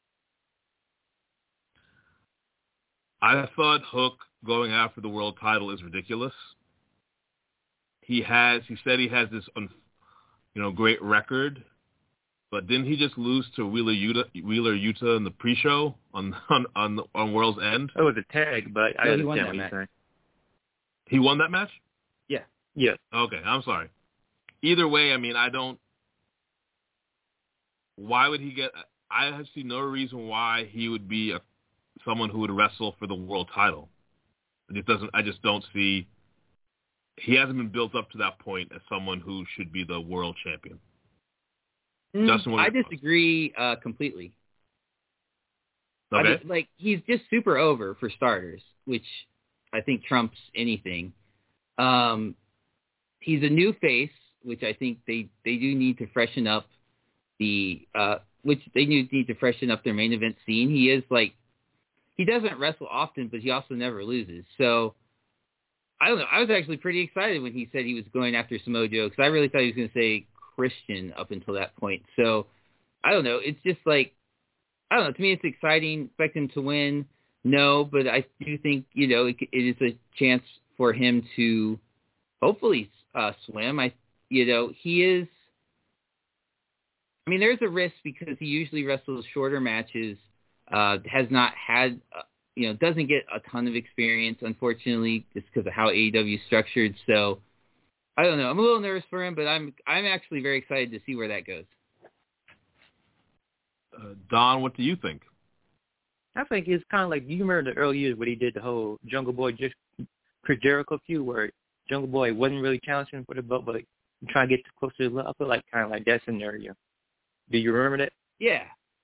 S2: I thought Hook going after the world title is ridiculous. He has, he said he has this, you know, great record, but didn't he just lose to Wheeler Yuta, Wheeler Yuta in the pre-show on on on, on World's End?
S4: It was a tag, but I
S3: No,
S4: understand
S3: he won that
S4: what you're
S3: match.
S4: saying.
S2: He won that match?
S3: Yeah.
S4: Yes.
S2: Okay, I'm sorry. Either way, I mean, I don't. Why would he get? I have seen no reason why he would be a, someone who would wrestle for the world title. It just doesn't. I just don't see. He hasn't been built up to that point as someone who should be the world champion.
S3: Mm,
S2: Justin, what are
S3: I
S2: your thoughts?
S3: disagree uh, completely. I
S2: Okay.
S3: mean, like, he's just super over for starters, which I think trumps anything. Um, he's a new face, which I think they, they do need to freshen up the uh, which they need to freshen up their main event scene. He is like he doesn't wrestle often, but he also never loses. So I don't know. I was actually pretty excited when he said he was going after Samoa Joe because I really thought he was going to say Christian up until that point. So I don't know. It's just like I don't know. To me, it's exciting. Expect him to win. No, but I do think you know it, it is a chance for him to hopefully uh, swim. I you know he is. I mean, there's a risk because he usually wrestles shorter matches. Uh, has not had. Uh, You know, doesn't get a ton of experience, unfortunately, just because of how A E W is structured. So, I don't know. I'm a little nervous for him, but I'm I'm actually very excited to see where that goes.
S2: Uh, Don, what do you think?
S4: I think it's kind of like, you remember the early years when he did the whole Jungle Boy, just Chris Jericho feud, where Jungle Boy wasn't really challenging for the belt, but trying to get closer to the level. I feel like kind of like that scenario. Do you remember that?
S3: Yeah.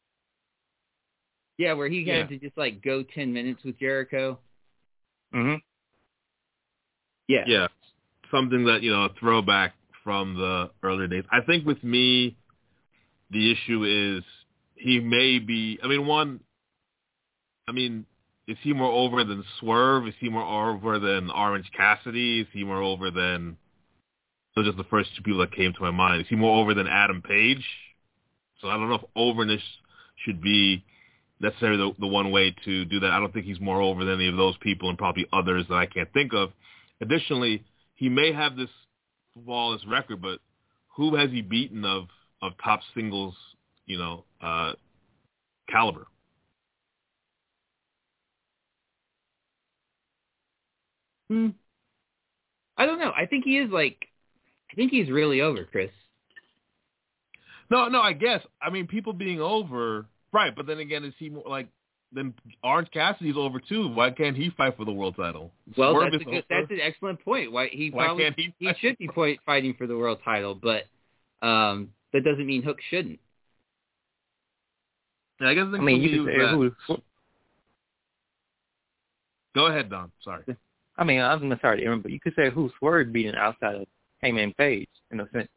S3: Yeah, where he
S2: Yeah.
S3: had to just, like, go ten minutes with Jericho.
S4: Mm-hmm.
S3: Yeah.
S2: Yeah, something that, you know, a throwback from the earlier days. I think with me, the issue is he may be, I mean, one, I mean, is he more over than Swerve? Is he more over than Orange Cassidy? Is he more over than, those are just the first two people that came to my mind. Is he more over than Adam Page? So I don't know if overness should be necessarily the, the one way to do that. I don't think he's more over than any of those people and probably others that I can't think of. Additionally, he may have this flawless record, but who has he beaten of, of top singles, you know, uh, caliber?
S3: Hmm. I don't know. I think he is, like, I think he's really over, Chris.
S2: No, no, I guess. I mean, people being over, right? But then again, is he more like then Orange Cassidy's over too? Why can't he fight for the world title?
S3: Well,
S2: Swerve
S3: that's
S2: is
S3: a good,
S2: over.
S3: that's an excellent point. Why he
S2: Why
S3: probably
S2: can't he?
S3: he should be point, fighting for the world title, but um, that doesn't mean Hook shouldn't.
S2: Yeah, I guess the
S4: I
S2: thing
S4: mean,
S2: for
S4: you
S2: me
S4: can
S2: is
S4: say
S2: that.
S4: who.
S2: Go ahead, Don. Sorry.
S4: I mean, I'm sorry to interrupt, but you could say who Swerve beating outside of Hangman Page in a sense.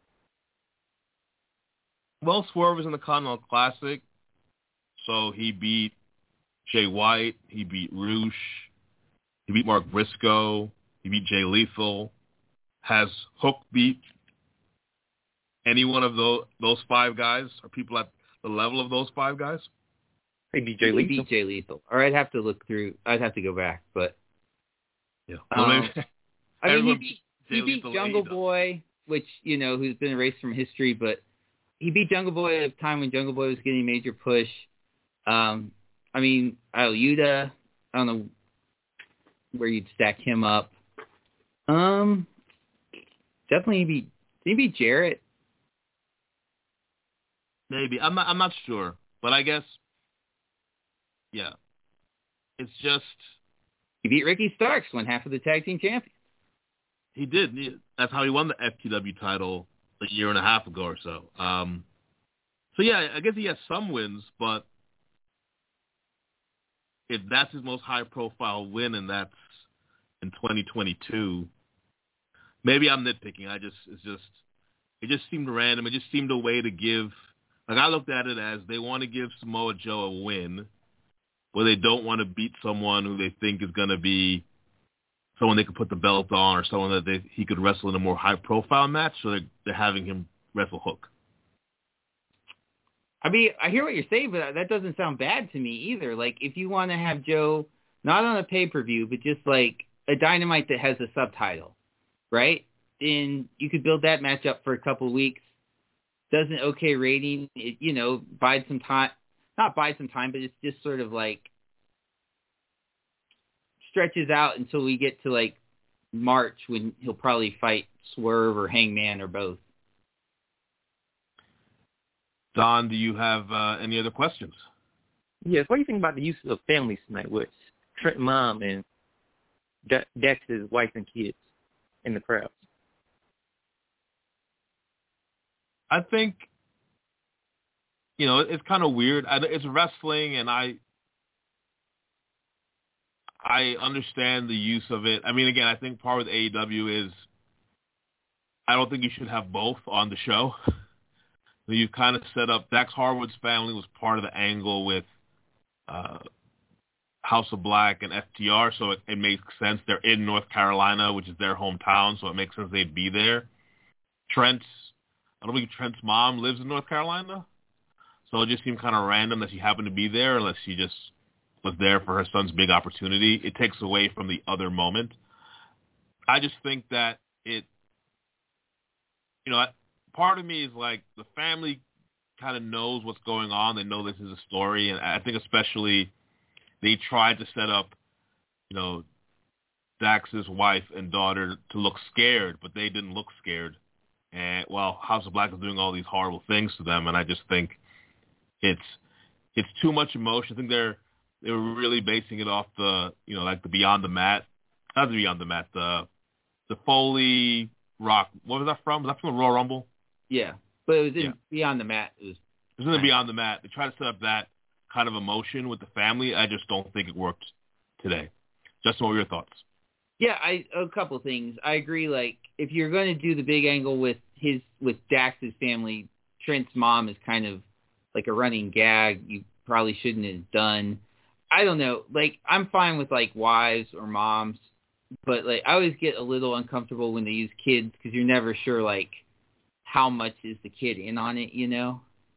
S2: Well, Swerve was in the Continental Classic, so he beat Jay White, he beat Roosh, he beat Mark Briscoe, he beat Jay Lethal. Has Hook beat any one of those those five guys? Are people at the level of those five guys?
S4: He beat Jay
S3: He
S4: Lethal.
S3: beat Jay Lethal. Or I'd have to look through. I'd have to go back, but
S2: Yeah. Well,
S3: um,
S2: maybe,
S3: I mean, he beat,
S2: Jay
S3: he beat
S2: Lethal
S3: Jungle
S2: A E W.
S3: Boy, which you know who's been erased from history, but he beat Jungle Boy at a time when Jungle Boy was getting a major push. Um, I mean, Ayuda, I don't know where you'd stack him up. Um, definitely he beat. Did he beat Jarrett?
S2: Maybe. I'm not. I'm not sure, but I guess. Yeah. It's just
S3: He beat Ricky Starks, won half of the tag team champion.
S2: he did. He, that's how he won the F T W title a year and a half ago or so. Um, so yeah, I guess he has some wins, but if that's his most high-profile win, and that's in twenty twenty-two, maybe I'm nitpicking. I just it's just it just seemed random. It just seemed a way to give. Like I looked at it as they want to give Samoa Joe a win, where they don't want to beat someone who they think is going to be someone they could put the belt on, or someone that they, he could wrestle in a more high-profile match. So they're, they're having him wrestle Hook.
S3: I mean, I hear what you're saying, but that doesn't sound bad to me either. Like, if you want to have Joe, not on a pay-per-view, but just like a Dynamite that has a subtitle, right? And you could build that match up for a couple of weeks. Does an okay rating, it, you know, bide some time. Not bide some time, but it's just sort of like stretches out until we get to like March when he'll probably fight Swerve or Hangman or both.
S2: Don, do you have uh, any other questions?
S4: Yes. What do you think about the use of families tonight with Trent Mom and De- Dex's wife and kids in the crowd?
S2: I think, you know, it's kind of weird. It's wrestling, and I I understand the use of it. I mean, again, I think part of A E W is I don't think you should have both on the show. You kind of set up Dax Harwood's family was part of the angle with uh, House of Black and F T R, so it, it makes sense. They're in North Carolina, which is their hometown, so it makes sense they'd be there. Trent's, I don't think Trent's mom lives in North Carolina, so it just seemed kind of random that she happened to be there, unless she just was there for her son's big opportunity. It takes away from the other moment. I just think that it, you know, part of me is like the family kind of knows what's going on. They know this is a story, and I think especially they tried to set up, you know, Dax's wife and daughter to look scared, but they didn't look scared. And well, House of Black is doing all these horrible things to them, and I just think it's it's too much emotion. I think they're they were really basing it off the, you know, like the Beyond the Mat, not the Beyond the Mat, the the Foley Rock. What was that from? Was that from the Royal Rumble?
S3: Yeah, but it was in
S2: Yeah.
S3: Beyond the Mat. It was,
S2: it was in the Beyond the Mat. They tried to set up that kind of emotion with the family. I just don't think it worked today. Justin, what were your thoughts?
S3: Yeah, I a couple things. I agree. Like, if you're going to do the big angle with his with Dax's family, Trent's mom is kind of like a running gag. You probably shouldn't have done. I don't know. Like, I'm fine with like wives or moms, but like I always get a little uncomfortable when they use kids because you're never sure like how much is the kid in on it, you know?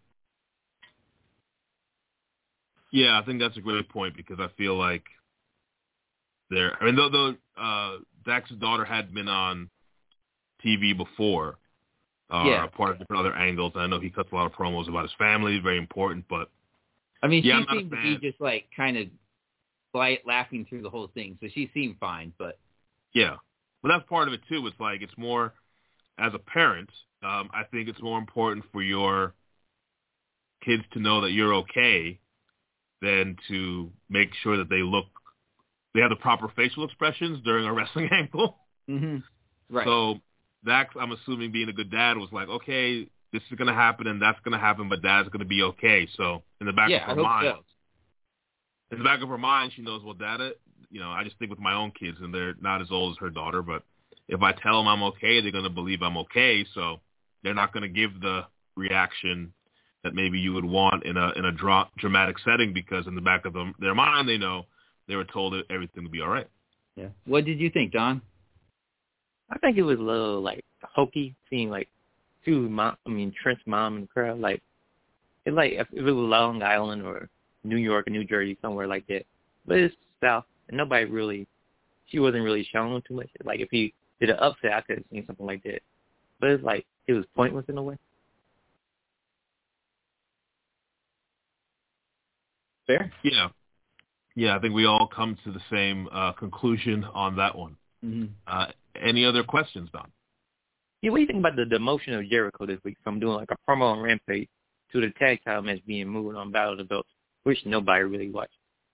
S2: Yeah, I think that's a great point because I feel like there. I mean, though, though uh, Dax's daughter had been on T V before, uh,
S3: yeah.
S2: part of different other angles. And I know he cuts a lot of promos about his family, very important. But
S3: I mean,
S2: yeah,
S3: she seemed to be just like kind of light laughing through the whole thing, so she seemed fine. But
S2: yeah, but that's part of it too. It's like it's more as a parent, um, I think it's more important for your kids to know that you're okay than to make sure that they look, they have the proper facial expressions during a wrestling angle.
S3: Mm-hmm. Right.
S2: So Dax, I'm assuming, being a good dad, was like, okay, this is going to happen and that's going to happen, but Dad's going to be okay. So in the back
S3: yeah,
S2: of her
S3: I hope
S2: mind,
S3: so.
S2: in the back of her mind, she knows, well, Dad, you know, I just think with my own kids, and they're not as old as her daughter, but if I tell them I'm okay, they're going to believe I'm okay. So they're not going to give the reaction that maybe you would want in a in a dra- dramatic setting, because in the back of them, their mind, they know they were told that everything would be all right.
S3: Yeah. What did you think, Don?
S4: I think it was a little like hokey, seeing like two mom, I mean Trent's mom in the crowd. Like it like if it was Long Island or New York or New Jersey, somewhere like that. But it's South, and nobody really, she wasn't really showing too much. Like if he did an upset, I could have seen something like that. But it's like it was pointless in a way.
S3: Fair.
S2: Yeah. Yeah, I think we all come to the same uh, conclusion on that one.
S3: Mm-hmm.
S2: Uh, any other questions, Don?
S4: Yeah, what do you think about the demotion of Jericho this week from doing like a promo on Rampage to the tag title match being moved on Battle of the Belts, which nobody really watched?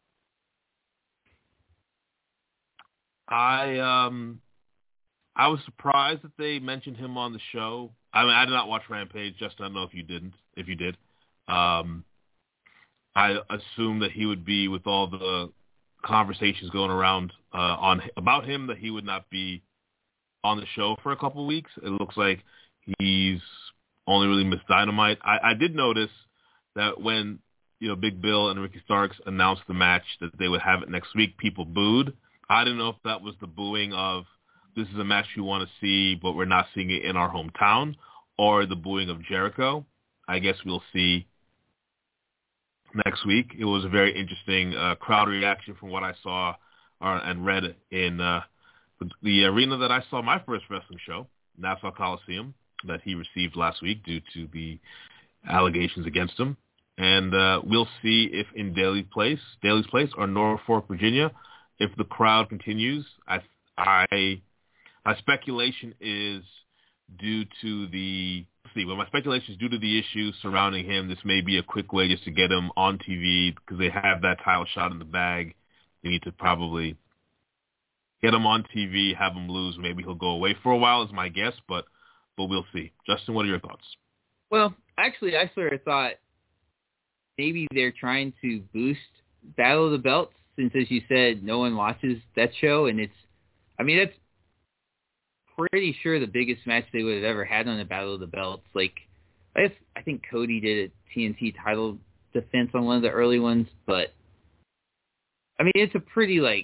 S2: I um I was surprised that they mentioned him on the show. I mean, I did not watch Rampage. Just I don't know if you didn't. If you did, um, I assumed that he would be, with all the conversations going around uh, on about him, that he would not be on the show for a couple of weeks. It looks like he's only really missed Dynamite. I, I did notice that when, you know, Big Bill and Ricky Starks announced the match that they would have it next week, people booed. I didn't know if that was the booing of, this is a match you want to see, but we're not seeing it in our hometown, or the booing of Jericho. I guess we'll see next week. It was a very interesting uh, crowd reaction from what I saw uh, and read in uh, the, the arena that I saw my first wrestling show, Nassau Coliseum, that he received last week due to the allegations against him. And uh, we'll see if in Daly Place, Daly's Place, or Norfolk, Virginia, if the crowd continues. I, I, my speculation is due to the see. Well, my speculation is due to the issues surrounding him. This may be a quick way just to get him on T V, because they have that title shot in the bag. They need to probably get him on T V, have him lose. Maybe he'll go away for a while, is my guess, but but we'll see. Justin, what are your thoughts?
S3: Well, actually, I sort of thought maybe they're trying to boost Battle of the Belts, since, as you said, no one watches that show, and it's, I mean, that's pretty sure the biggest match they would have ever had on the Battle of the Belts. Like, I guess, I think Cody did a T N T title defense on one of the early ones, but, I mean, it's a pretty, like,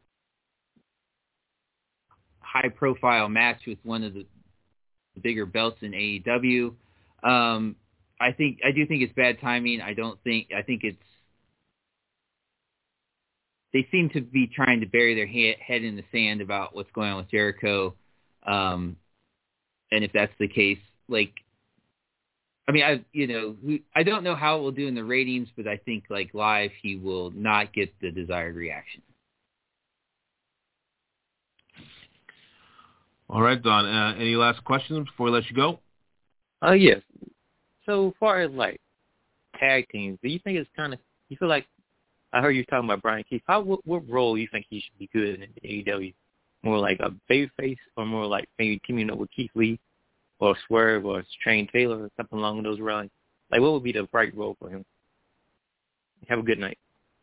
S3: high-profile match with one of the bigger belts in A E W. Um, I think I do think it's bad timing. I don't think I think it's they seem to be trying to bury their head, head in the sand about what's going on with Jericho. Um, and if that's the case, like, I mean, I you know I don't know how it will do in the ratings, but I think like live he will not get the desired reaction.
S2: All right, Don. Uh, any last questions before we let you go?
S4: Oh, uh, yes. So far as, like, tag teams, do you think it's kind of, you feel like, I heard you talking about Brian Keith. How, what, what role do you think he should be good in A E W? More like a babyface, or more like maybe teaming up with Keith Lee or Swerve or Shane Taylor or something along those lines? Like, what would be the right role for him? Have a good night.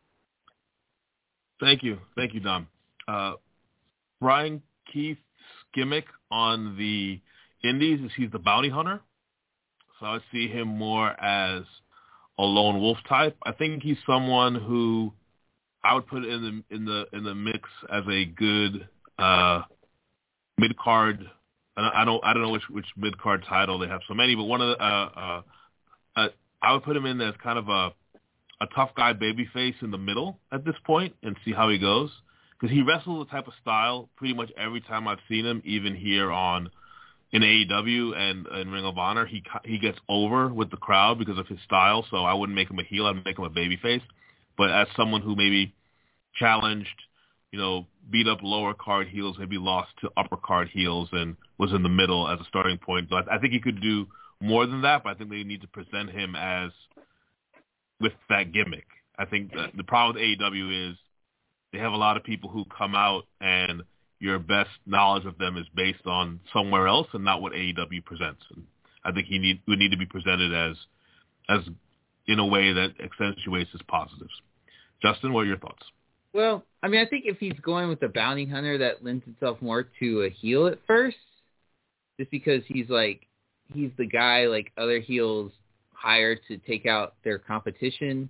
S2: Thank you. Thank you, Don. Uh, Brian Keith's gimmick on the Indies is he's the bounty hunter. So I see him more as a lone wolf type. I think he's someone who I would put in the in the in the mix as a good uh, mid card. I don't I don't know which which mid card title, they have so many, but one of the uh, uh, uh, I would put him in as kind of a a tough guy babyface in the middle at this point, and see how he goes, because he wrestles the type of style pretty much every time I've seen him, even here on. In A E W and in Ring of Honor, he he gets over with the crowd because of his style, so I wouldn't make him a heel. I'd make him a babyface. But as someone who maybe challenged, you you know, beat up lower card heels, maybe lost to upper card heels, and was in the middle as a starting point. But I think he could do more than that, but I think they need to present him as with that gimmick. I think that the problem with A E W is they have a lot of people who come out and your best knowledge of them is based on somewhere else and not what A E W presents. And I think he need would need to be presented as as in a way that accentuates his positives. Justin, what are your thoughts?
S3: Well, I mean, I think if he's going with the bounty hunter, that lends itself more to a heel at first, just because he's like he's the guy like other heels hire to take out their competition.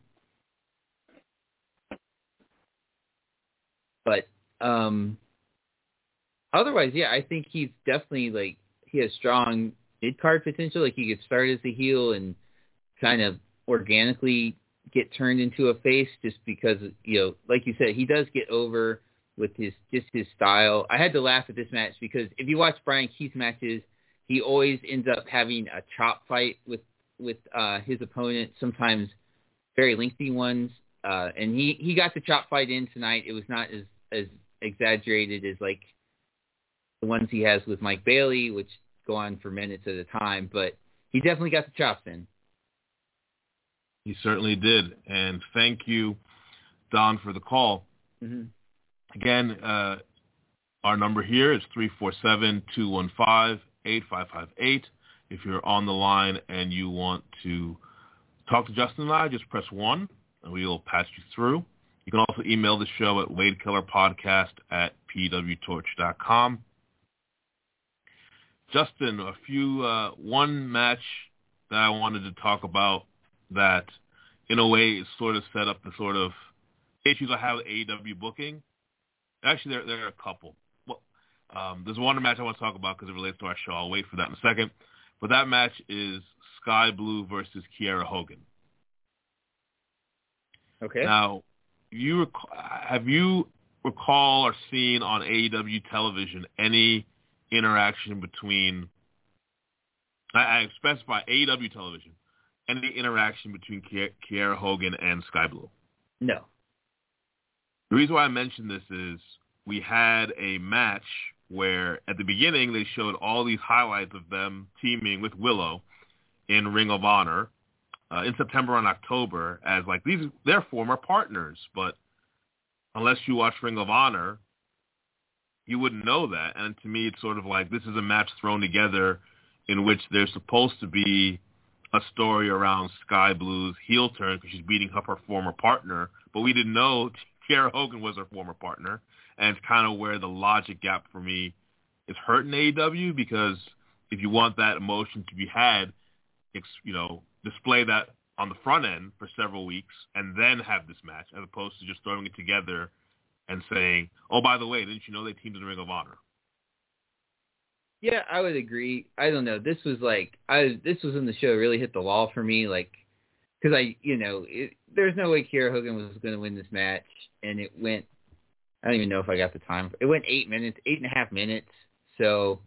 S3: But um, otherwise, yeah, I think he's definitely like he has strong mid card potential. Like he could start as a heel and kind of organically get turned into a face just because, you know, like you said, he does get over with his just his style. I had to laugh at this match because if you watch Brian Keith's matches, he always ends up having a chop fight with with uh, his opponent, sometimes very lengthy ones. Uh, and he, he got the chop fight in tonight. It was not as, as exaggerated as like the ones he has with Mike Bailey, which go on for minutes at a time, but he definitely got the chops in.
S2: He certainly did. And thank you, Don, for the call.
S3: Mm-hmm.
S2: Again, uh, our number here is three four seven, two one five, eight five five eight. If you're on the line and you want to talk to Justin and I, just press one, and we will patch you through. You can also email the show at wadekillerpodcast at p w torch dot com. Justin, a few, uh, one match that I wanted to talk about that, in a way, is sort of set up the sort of issues I have with A E W booking. Actually, there, there are a couple. Well, um, there's one match I want to talk about because it relates to our show. I'll wait for that in a second. But that match is Sky Blue versus Kiera Hogan.
S3: Okay.
S2: Now, you rec- have you recall or seen on A E W television any interaction between, I, I specify A E W television, any interaction between Ki- Kiera Hogan and Sky Blue?
S3: No.
S2: The reason why I mention this is we had a match where at the beginning they showed all these highlights of them teaming with Willow in Ring of Honor uh, in September and October as like these they're former partners, but unless you watch Ring of Honor, you wouldn't know that. And to me, it's sort of like this is a match thrown together in which there's supposed to be a story around Sky Blue's heel turn because she's beating up her former partner, but we didn't know Kiera Hogan was her former partner. And it's kind of where the logic gap for me is hurting A E W because if you want that emotion to be had, it's, you know, display that on the front end for several weeks and then have this match as opposed to just throwing it together and saying, oh, by the way, didn't you know they teamed in the Ring of Honor?
S3: Yeah, I would agree. I don't know. This was like, I this was when the show really hit the wall for me, like, because I, you know, it, there's no way Kiera Hogan was going to win this match, and it went, I don't even know if I got the time. It went eight minutes, eight and a half minutes. So,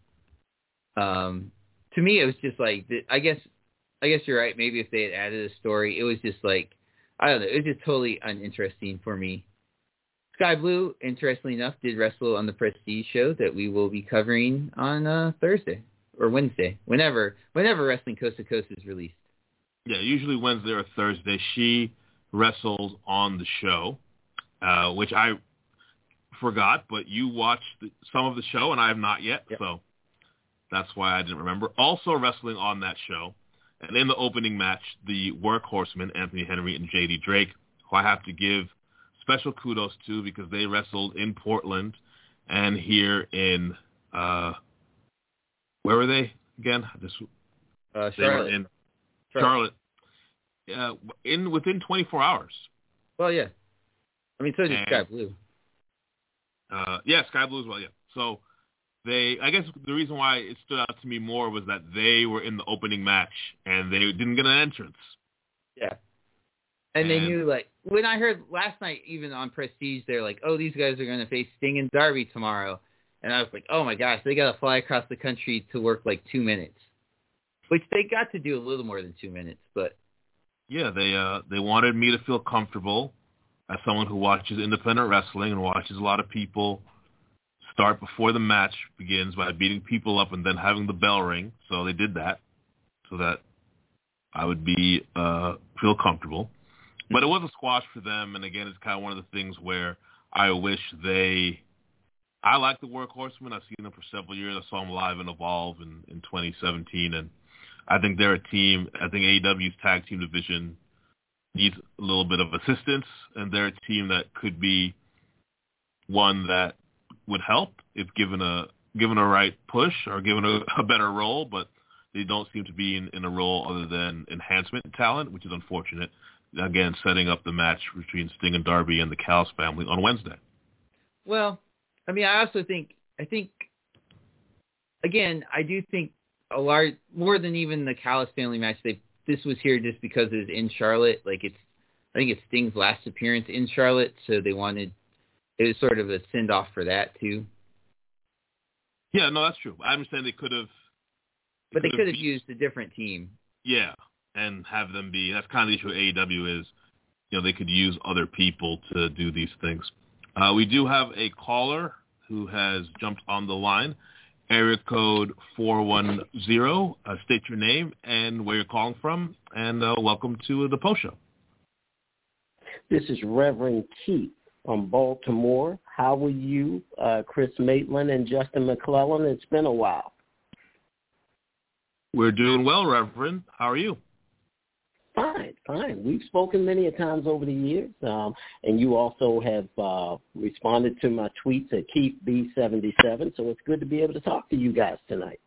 S3: um, to me, it was just like, I guess, I guess you're right. Maybe if they had added a story, it was just like, I don't know. It was just totally uninteresting for me. Sky Blue, interestingly enough, did wrestle on the Prestige show that we will be covering on uh, Thursday or Wednesday, whenever, whenever Wrestling Coast to Coast is released.
S2: Yeah, usually Wednesday or Thursday. She wrestled on the show, uh, which I forgot, but you watched the, some of the show, and I have not yet,
S3: yep.
S2: So that's why I didn't remember. Also wrestling on that show, and in the opening match, the Workhorsemen, Anthony Henry and J D Drake, who I have to give special kudos to because they wrestled in Portland and here in, uh, where were they again? This,
S3: uh,
S2: they were
S3: Charlotte.
S2: in
S3: Charlotte.
S2: Charlotte, uh, in within twenty-four hours.
S3: Well, yeah. I mean, so did
S2: and,
S3: Sky Blue.
S2: Uh, yeah, Sky Blue as well, yeah. So they, I guess the reason why it stood out to me more was that they were in the opening match and they didn't get an entrance.
S3: Yeah. And, and they knew, like, when I heard last night, even on Prestige, they're like, oh, these guys are going to face Sting and Darby tomorrow. And I was like, oh, my gosh, they got to fly across the country to work, like, two minutes. Which they got to do a little more than two minutes, but.
S2: Yeah, they uh, they wanted me to feel comfortable as someone who watches independent wrestling and watches a lot of people start before the match begins by beating people up and then having the bell ring. So they did that so that I would be uh, feel comfortable. But it was a squash for them, and again, it's kind of one of the things where I wish they – I like the Workhorsemen. I've seen them for several years. I saw them live in Evolve in, in twenty seventeen, and I think they're a team – I think A E W's tag team division needs a little bit of assistance, and they're a team that could be one that would help if given a given a right push or given a, a better role, but they don't seem to be in, in a role other than enhancement talent, which is unfortunate. Again, setting up the match between Sting and Darby and the Callis family on Wednesday.
S3: Well, I mean, I also think, I think, again, I do think a large, more than even the Callis family match, they this was here just because it's in Charlotte. Like it's, I think it's Sting's last appearance in Charlotte, so they wanted, it was sort of a send-off for that too.
S2: Yeah, no, that's true. I understand they could have.
S3: But they could have used a different team.
S2: Yeah. And have them be, that's kind of the issue with A E W is, you know, they could use other people to do these things. Uh, we do have a caller who has jumped on the line. Area code four one zero. Uh, state your name and where you're calling from, and uh, welcome to the Post Show.
S5: This is Reverend Keith from Baltimore. How are you, uh, Chris Maitland and Justin McClellan? It's been a while.
S2: We're doing well, Reverend. How are you?
S5: Fine, fine. We've spoken many a times over the years, um, and you also have uh, responded to my tweets at Keith B seventy-seven, so it's good to be able to talk to you guys tonight.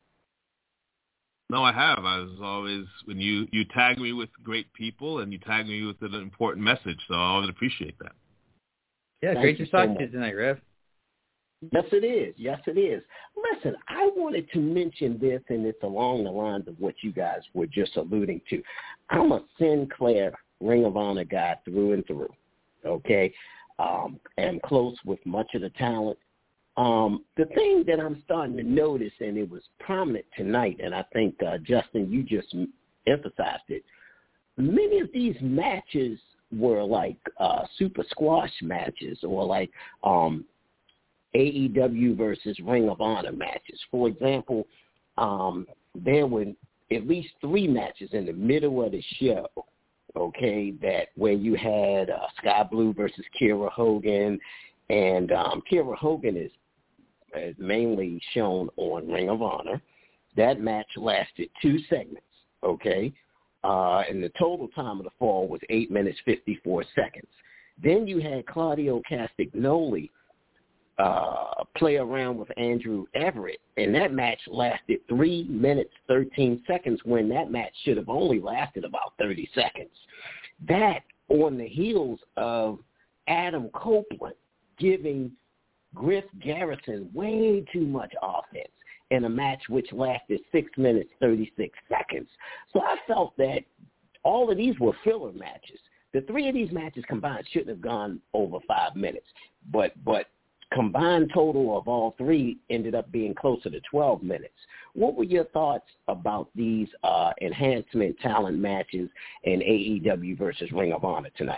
S2: No, I have. I was always, when you, you tag me with great people and you tag me with an important message, so I always appreciate that.
S3: Yeah,
S5: Thank
S3: great to talk
S5: so
S3: to you tonight, Rev.
S5: Yes, it is. Yes, it is. Listen, I wanted to mention this, and it's along the lines of what you guys were just alluding to. I'm a Sinclair Ring of Honor guy through and through, okay? Um, am close with much of the talent. Um, the thing that I'm starting to notice, and it was prominent tonight, and I think, uh, Justin, you just emphasized it, many of these matches were like uh, super squash matches or like um, – A E W versus Ring of Honor matches. For example, um, there were at least three matches in the middle of the show, okay, that where you had uh, Sky Blue versus Kiera Hogan, and um, Kiera Hogan is, is mainly shown on Ring of Honor. That match lasted two segments, okay, uh, and the total time of the fall was eight minutes, fifty-four seconds. Then you had Claudio Castagnoli Uh, play around with Andrew Everett, and that match lasted three minutes, thirteen seconds when that match should have only lasted about thirty seconds. That on the heels of Adam Copeland giving Griff Garrison way too much offense in a match which lasted six minutes, thirty-six seconds. So I felt that all of these were filler matches. The three of these matches combined shouldn't have gone over five minutes, but but combined total of all three ended up being closer to twelve minutes. What were your thoughts about these uh, enhancement talent matches in A E W versus Ring of Honor tonight?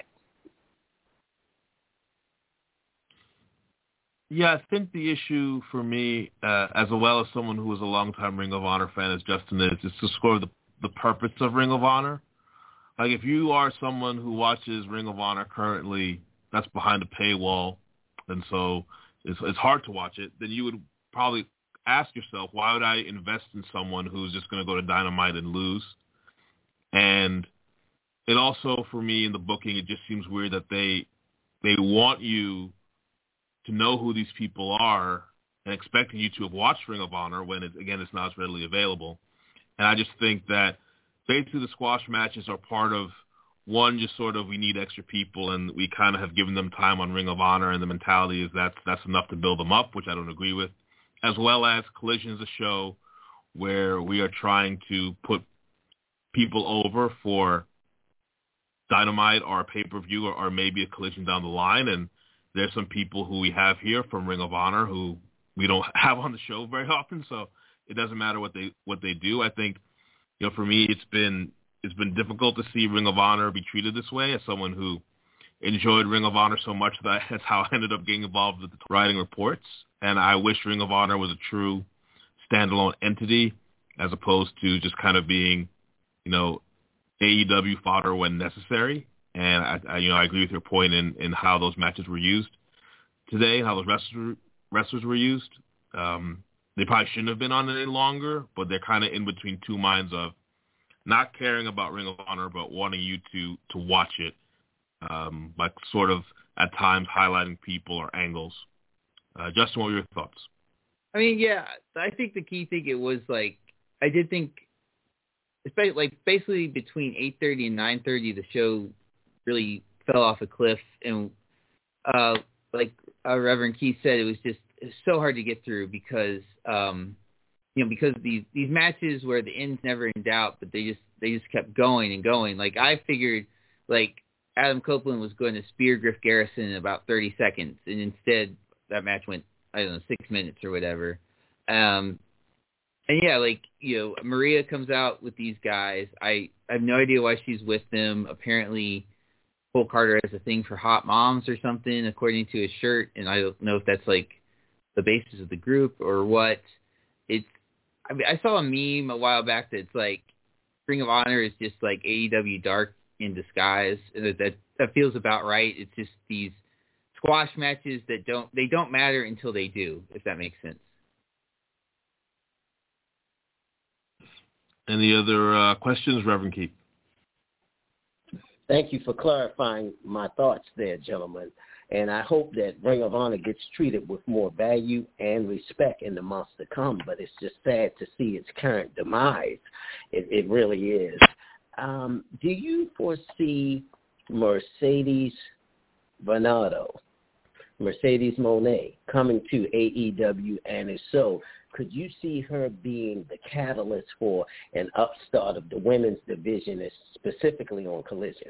S2: Yeah, I think the issue for me, uh, as well as someone who was a longtime Ring of Honor fan, as Justin is, is to score the, the purpose of Ring of Honor. Like, if you are someone who watches Ring of Honor currently, that's behind a paywall, and so it's, it's hard to watch it, then you would probably ask yourself, why would I invest in someone who's just going to go to Dynamite and lose? And it also, for me, in the booking, it just seems weird that they they want you to know who these people are and expecting you to have watched Ring of Honor when, it, again, it's not readily available. And I just think that basically the squash matches are part of, one, just sort of we need extra people, and we kind of have given them time on Ring of Honor, and the mentality is that's, that's enough to build them up, which I don't agree with, as well as Collision is a show where we are trying to put people over for Dynamite or a pay-per-view or, or maybe a Collision down the line, and there's some people who we have here from Ring of Honor who we don't have on the show very often, so it doesn't matter what they what they do. I think, you know, for me, it's been it's been difficult to see Ring of Honor be treated this way as someone who, enjoyed Ring of Honor so much that that's how I ended up getting involved with the writing reports. And I wish Ring of Honor was a true standalone entity as opposed to just kind of being, you know, A E W fodder when necessary. And, I, I you know, I agree with your point in, in how those matches were used today, how those wrestlers, wrestlers were used. Um, they probably shouldn't have been on it any longer, but they're kind of in between two minds of not caring about Ring of Honor, but wanting you to, to watch it, um, like sort of at times highlighting people or angles. Uh, Justin, what were your thoughts?
S3: I mean, yeah, I think the key thing, it was like, I did think, especially like basically between eight thirty and nine thirty, the show really fell off a cliff. And uh, like uh, Reverend Keith said, it was just it was so hard to get through because, um, you know, because these, these matches where the end's never in doubt, but they just, they just kept going and going. Like I figured like Adam Copeland was going to spear Griff Garrison in about thirty seconds. And instead that match went, I don't know, six minutes or whatever. Um, and yeah, like, you know, Maria comes out with these guys. I, I have no idea why she's with them. Apparently Cole Carter has a thing for hot moms or something, according to his shirt. And I don't know if that's like the basis of the group or what. It's, I mean, I saw a meme a while back that's like Ring of Honor is just like A E W Dark in disguise. And that, that, that feels about right. It's just these squash matches that don't, they don't matter until they do, if that makes sense.
S2: Any other uh, questions, Reverend Keith?
S5: Thank you for clarifying my thoughts there, gentlemen. And I hope that Ring of Honor gets treated with more value and respect in the months to come. But it's just sad to see its current demise. It, it really is. Um, do you foresee Mercedes Varnado, Mercedes Moné, coming to A E W? And if so, could you see her being the catalyst for an upstart of the women's division, specifically on Collision?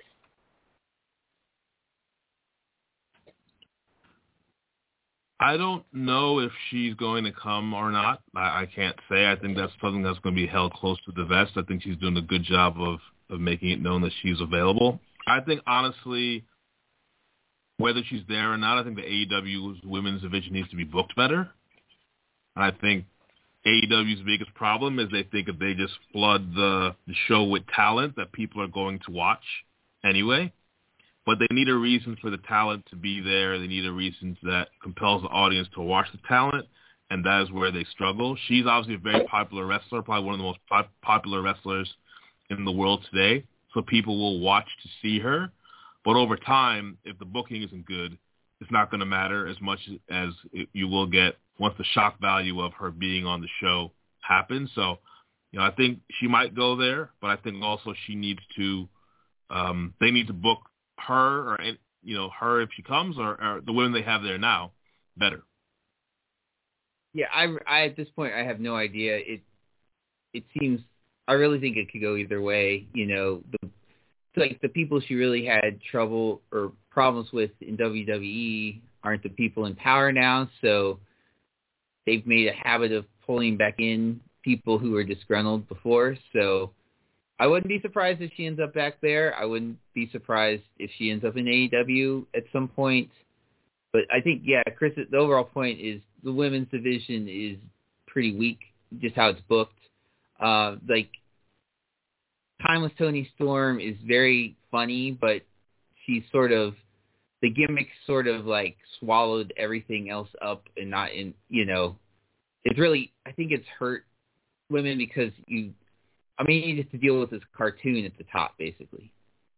S2: I don't know if she's going to come or not. I, I can't say. I think that's something that's going to be held close to the vest. I think she's doing a good job of, of making it known that she's available. I think, honestly, whether she's there or not, I think the A E W's women's division needs to be booked better. And I think A E W's biggest problem is they think if they just flood the, the show with talent that people are going to watch anyway. But they need a reason for the talent to be there. They need a reason that compels the audience to watch the talent, and that is where they struggle. She's obviously a very popular wrestler, probably one of the most pop- popular wrestlers in the world today, so people will watch to see her. But over time, if the booking isn't good, it's not going to matter as much as it, you will get once the shock value of her being on the show happens. So, you know, I think she might go there, but I think also she needs to, um, they need to book her or, you know, her if she comes or, or the women they have there now better.
S3: Yeah, I, I, at this point, I have no idea. It, it seems, I really think it could go either way. You know, the, like the people she really had trouble or problems with in W W E aren't the people in power now. So they've made a habit of pulling back in people who were disgruntled before. So I wouldn't be surprised if she ends up back there. I wouldn't be surprised if she ends up in A E W at some point. But I think, yeah, Chris, the overall point is the women's division is pretty weak, just how it's booked. Uh, like, Timeless Toni Storm is very funny, but she's sort of, the gimmick sort of like swallowed everything else up and not in, you know, it's really, I think it's hurt women because you, I mean, you just to deal with this cartoon at the top, basically.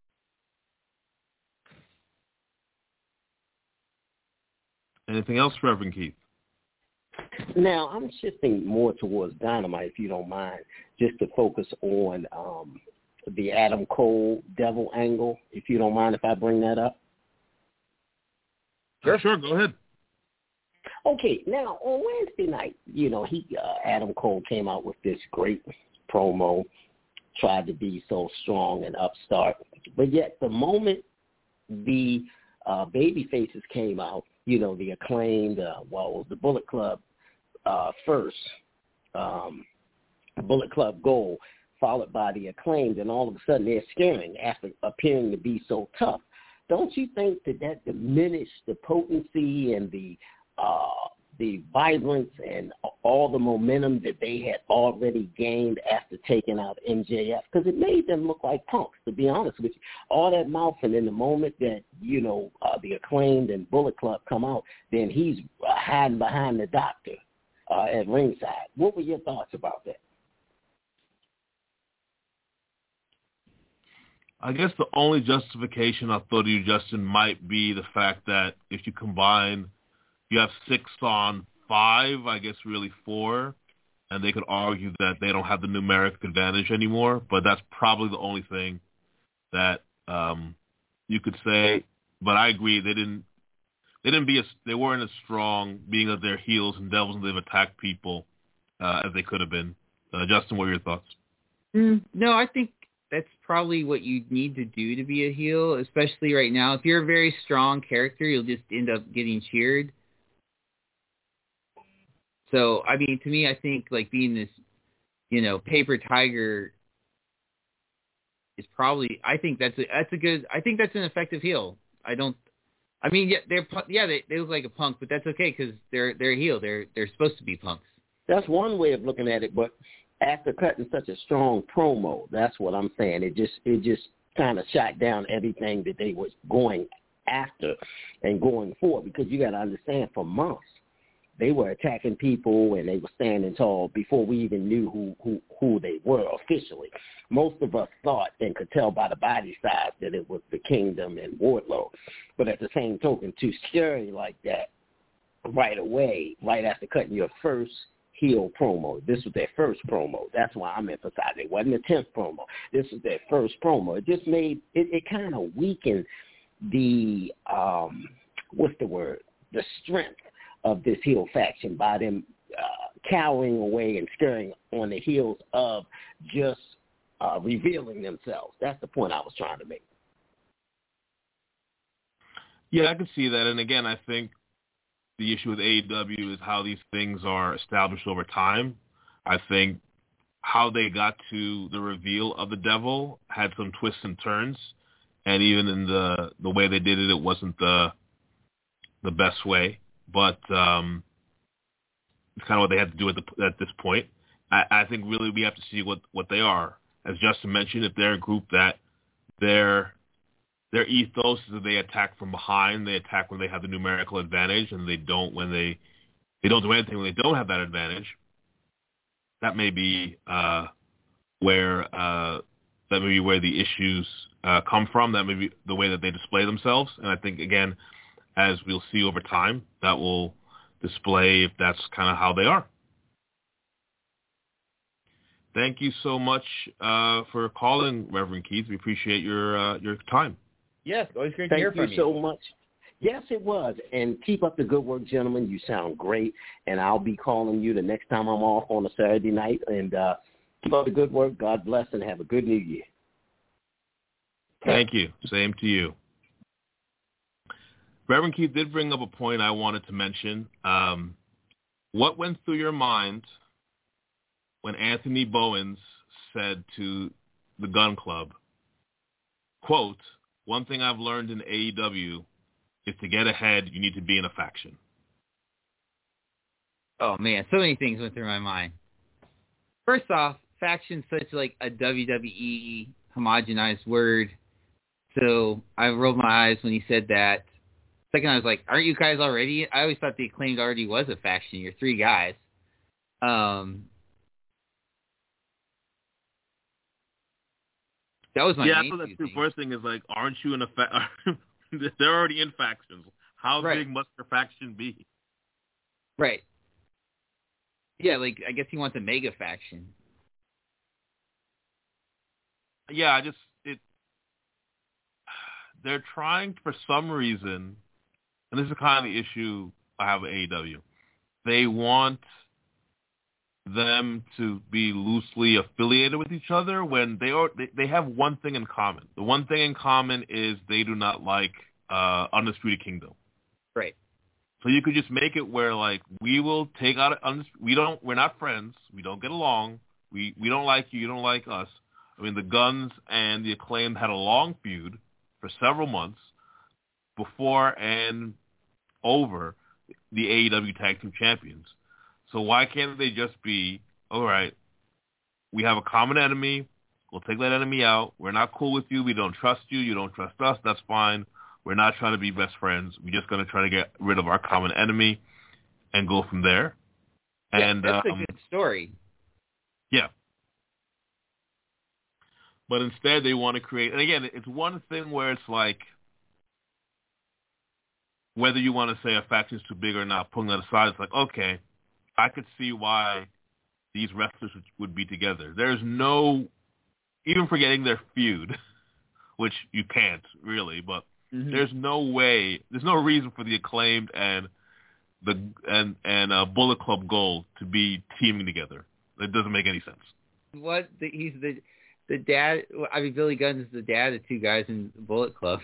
S2: Anything else, Reverend Keith?
S5: Now, I'm shifting more towards Dynamite, if you don't mind, just to focus on um, the Adam Cole Devil angle, if you don't mind if I bring that up.
S2: Sure, sure, go ahead.
S5: Okay, now, on Wednesday night, you know, he uh, Adam Cole came out with this great promo, tried to be so strong and upstart. But yet the moment the uh, baby faces came out, you know, the Acclaimed, uh, well, it was the Bullet Club uh, first, um, Bullet Club Gold, followed by the Acclaimed, and all of a sudden they're scaring after appearing to be so tough. don't you think that that diminished the potency and the uh, the vibrance and all the momentum that they had already gained after taking out M J F? Because it made them look like punks, to be honest with you. All that mouth, and in the moment that, you know, uh, the Acclaimed and Bullet Club come out, then he's uh, hiding behind the doctor uh, at ringside. What were your thoughts about that?
S2: I guess the only justification I'll throw to you, Justin, might be the fact that if you combine, you have six on five, I guess really four, and they could argue that they don't have the numeric advantage anymore, but that's probably the only thing that um, you could say. But I agree, they didn't they didn't be as, they weren't as strong being that they're heels and devils and they've attacked people uh, as they could have been. Uh, Justin, what are your thoughts?
S3: Mm, no, I think that's probably what you need to do to be a heel, especially right now. If you're a very strong character, you'll just end up getting cheered. So, I mean, to me, I think, like, being this, you know, paper tiger is probably, I think that's a, that's a good, I think that's an effective heel. I don't, I mean, yeah, they're, yeah, they, they look like a punk, but that's okay because they're, they're a heel. They're, they're supposed to be punks.
S5: That's one way of looking at it, but after cutting such a strong promo, that's what I'm saying. It just, it just kind of shot down everything that they was going after and going for, because you got to understand, for months, they were attacking people and they were standing tall before we even knew who, who, who they were officially. Most of us thought and could tell by the body size that it was the Kingdom and Wardlow. But at the same token, too scary like that right away, right after cutting your first heel promo. This was their first promo. That's why I'm emphasizing. It wasn't the tenth promo. This was their first promo. It just made, it, it kind of weakened the, um, what's the word, the strength of this heel faction by them uh, cowering away and scaring on the heels of just uh, revealing themselves. That's the point I was trying to make.
S2: Yeah, I can see that. And again, I think the issue with A E W is how these things are established over time. I think how they got to the reveal of the devil had some twists and turns, and even in the the way they did it, it wasn't the the best way. But um, it's kind of what they had to do at, the, at this point. I, I think really we have to see what, what they are. As Justin mentioned, if they're a group that their their ethos is that they attack from behind, they attack when they have the numerical advantage, and they don't when they they don't do anything when they don't have that advantage. That may be uh, where uh, that may be where the issues uh, come from. That may be the way that they display themselves. And I think again, as we'll see over time, that will display if that's kind of how they are. Thank you so much uh, for calling, Reverend Keith. We appreciate your uh, your time.
S3: Yes, always great to hear from you.
S5: Thank you so much. Yes, it was. And keep up the good work, gentlemen. You sound great. And I'll be calling you the next time I'm off on a Saturday night. And uh, keep up the good work. God bless, and have a good new year.
S2: Thank you. Same to you. Reverend Keith did bring up a point I wanted to mention. Um, what went through your mind when Anthony Bowens said to the Gun Club, quote, "One thing I've learned in A E W is to get ahead, you need to be in a faction"?
S3: Oh, man, so many things went through my mind. First off, faction's such like a W W E homogenized word, so I rolled my eyes when he said that. Second, I was like, aren't you guys already? I always thought the Acclaimed already was a faction. You're three guys. Um, that was my
S2: yeah,
S3: main
S2: I thought that's
S3: two
S2: the first thing is like, aren't you in a fa- they're already in factions. How
S3: right.
S2: big must their faction be?
S3: Right. Yeah, like, I guess he wants a mega faction.
S2: Yeah, I just, it, they're trying for some reason, and this is kind of the issue I have with A E W. They want them to be loosely affiliated with each other when they are they, they have one thing in common. The one thing in common is they do not like uh, Undisputed Kingdom.
S3: Right.
S2: So you could just make it where like we will take out we don't we're not friends. We don't get along. We we don't like you. You don't like us. I mean, the Guns and the Acclaimed had a long feud for several months. before and over the A E W Tag Team Champions. So why can't they just be, all right, we have a common enemy. We'll take that enemy out. We're not cool with you. We don't trust you. You don't trust us. That's fine. We're not trying to be best friends. We're just going to try to get rid of our common enemy and go from there.
S3: Yeah,
S2: and
S3: that's
S2: um,
S3: a good story.
S2: Yeah. But instead they want to create, and again, it's one thing where it's like, whether you want to say a faction is too big or not, pulling that aside, it's like, okay, I could see why these wrestlers would, would be together. There's no, even forgetting their feud, which you can't really, but mm-hmm. there's no way, there's no reason for the Acclaimed and the and and uh, Bullet Club Gold to be teaming together. It doesn't make any sense.
S3: What the, he's the the dad? I mean, Billy Gunn is the dad of two guys in Bullet Club.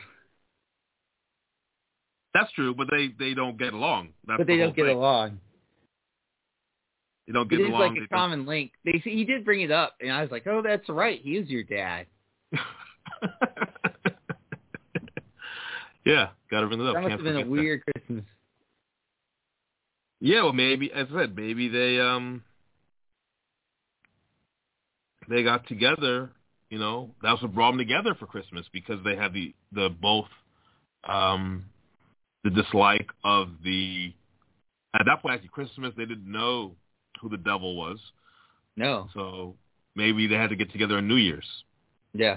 S2: That's true, but they, they don't get along. That's
S3: but they
S2: the
S3: don't get
S2: thing.
S3: along.
S2: They don't get
S3: it
S2: along.
S3: It is like a common don't... link. They he did bring it up, and I was like, oh, that's right. He is your dad.
S2: Yeah, got to bring it up.
S3: That must
S2: Can't
S3: have been a weird
S2: that.
S3: Christmas.
S2: Yeah, well, maybe, as I said, maybe they um they got together. You know, that was what brought them together for Christmas, because they had the the both um the dislike of the at that point actually Christmas they didn't know who the devil was.
S3: No.
S2: So maybe they had to get together on New Year's.
S3: Yeah.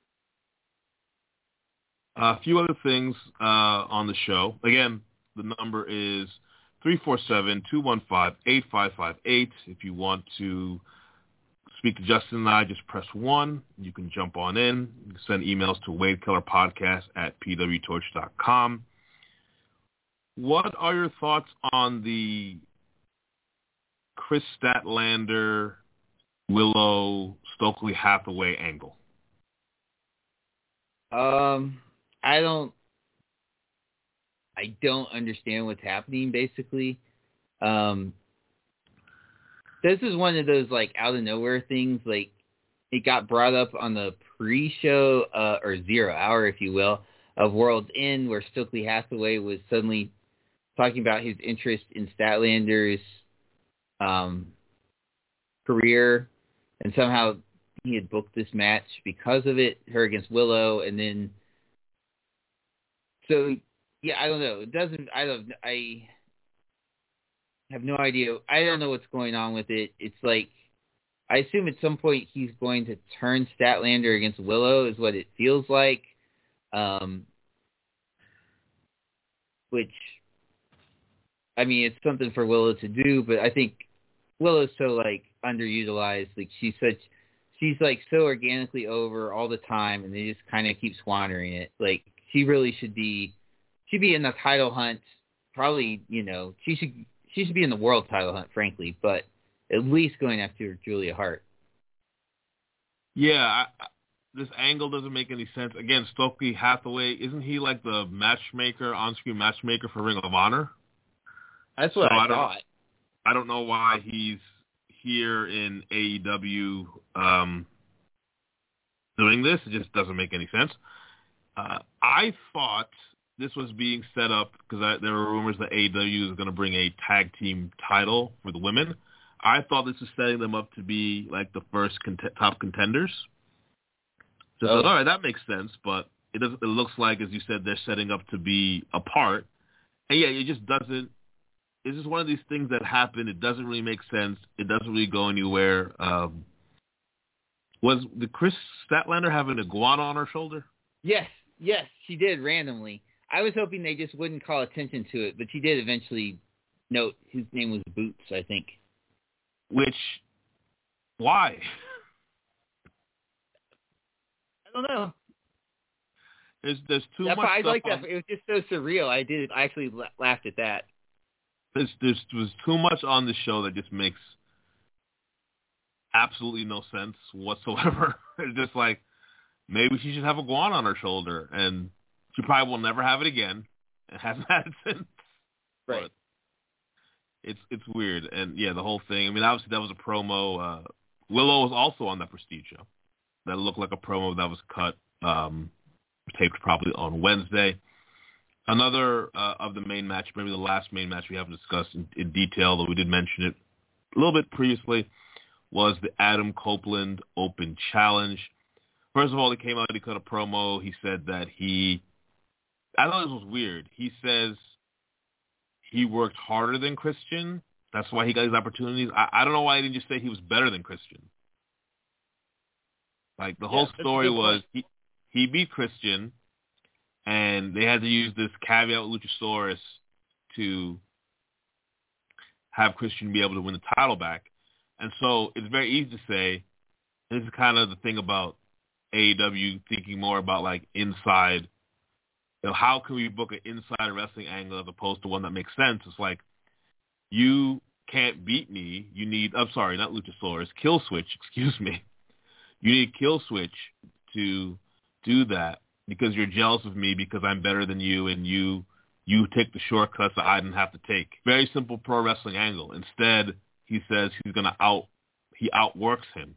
S2: Uh, a few other things uh, on the show. Again, the number is three four seven, two one five, eight five five eight. If you want to speak to Justin and I, just press one. You can jump on in. You can send emails to wavekellerpodcast at p w torch dot com. What are your thoughts on the Chris Statlander, Willow, Stokely Hathaway angle?
S3: Um, I don't, I don't understand what's happening, basically. Um, this is one of those, like, out of nowhere things. Like, it got brought up on the pre-show, uh, or zero hour, if you will, of World's End, where Stokely Hathaway was suddenly talking about his interest in Statlander's um, career, and somehow he had booked this match because of it, her against Willow, and then so yeah, I don't know. It doesn't. I don't. I have no idea. I don't know what's going on with it. It's like I assume at some point he's going to turn Statlander against Willow, is what it feels like. Um, which, I mean, it's something for Willow to do, but I think Willow's so like underutilized. Like she's such, she's like so organically over all the time, and they just kind of keep squandering it. Like she really should be, she'd be in the title hunt. Probably, you know, she should she should be in the world title hunt, frankly, but at least going after Julia Hart.
S2: Yeah, I, this angle doesn't make any sense. Again, Stokely Hathaway, isn't he like the matchmaker, on-screen matchmaker for Ring of Honor?
S3: That's what
S2: so
S3: I,
S2: I don't,
S3: thought.
S2: I don't know why he's here in A E W um, doing this. It just doesn't make any sense. Uh, I thought this was being set up because there were rumors that A E W is going to bring a tag team title for the women. I thought this was setting them up to be like the first cont- top contenders. So oh. I thought, all right, that makes sense, but it doesn't. It looks like, as you said, they're setting up to be apart. And yeah, it just doesn't. It's just one of these things that happen. It doesn't really make sense. It doesn't really go anywhere. Um, was did Chris Statlander have an iguana on her shoulder?
S3: Yes, yes, she did randomly. I was hoping they just wouldn't call attention to it, but she did eventually note his name was Boots, I think.
S2: Which, why?
S3: I don't know.
S2: There's there's too
S3: That's
S2: much.
S3: I
S2: stuff
S3: like
S2: on,
S3: that. It was just so surreal. I did. I actually laughed at that.
S2: There's there's there's too much on the show that just makes absolutely no sense whatsoever. It's just like maybe she should have a guan on her shoulder, and she probably will never have it again. It hasn't had it since.
S3: Right.
S2: But it's it's weird, and yeah, the whole thing. I mean, obviously that was a promo. Uh, Willow was also on that Prestige show. That looked like a promo that was cut, um, taped probably on Wednesday. Another uh, of the main match, maybe the last main match we haven't discussed in, in detail, though we did mention it a little bit previously, was the Adam Copeland Open Challenge. First of all, he came out, he cut a promo. He said that he, I thought this was weird. He says he worked harder than Christian. That's why he got his opportunities. I, I don't know why he didn't just say he was better than Christian. Like, the whole
S3: yeah,
S2: story was he, he beat Christian, and they had to use this caveat Luchasaurus to have Christian be able to win the title back. And so it's very easy to say, this is kind of the thing about A E W thinking more about, like, inside, you know, how can we book an inside wrestling angle as opposed to one that makes sense? It's like, you can't beat me. You need, I'm sorry, not Luchasaurus, Kill Switch, excuse me. You need Kill Switch to do that because you're jealous of me because I'm better than you and you you take the shortcuts that I didn't have to take. Very simple pro wrestling angle. Instead, he says he's going to out, he outworks him.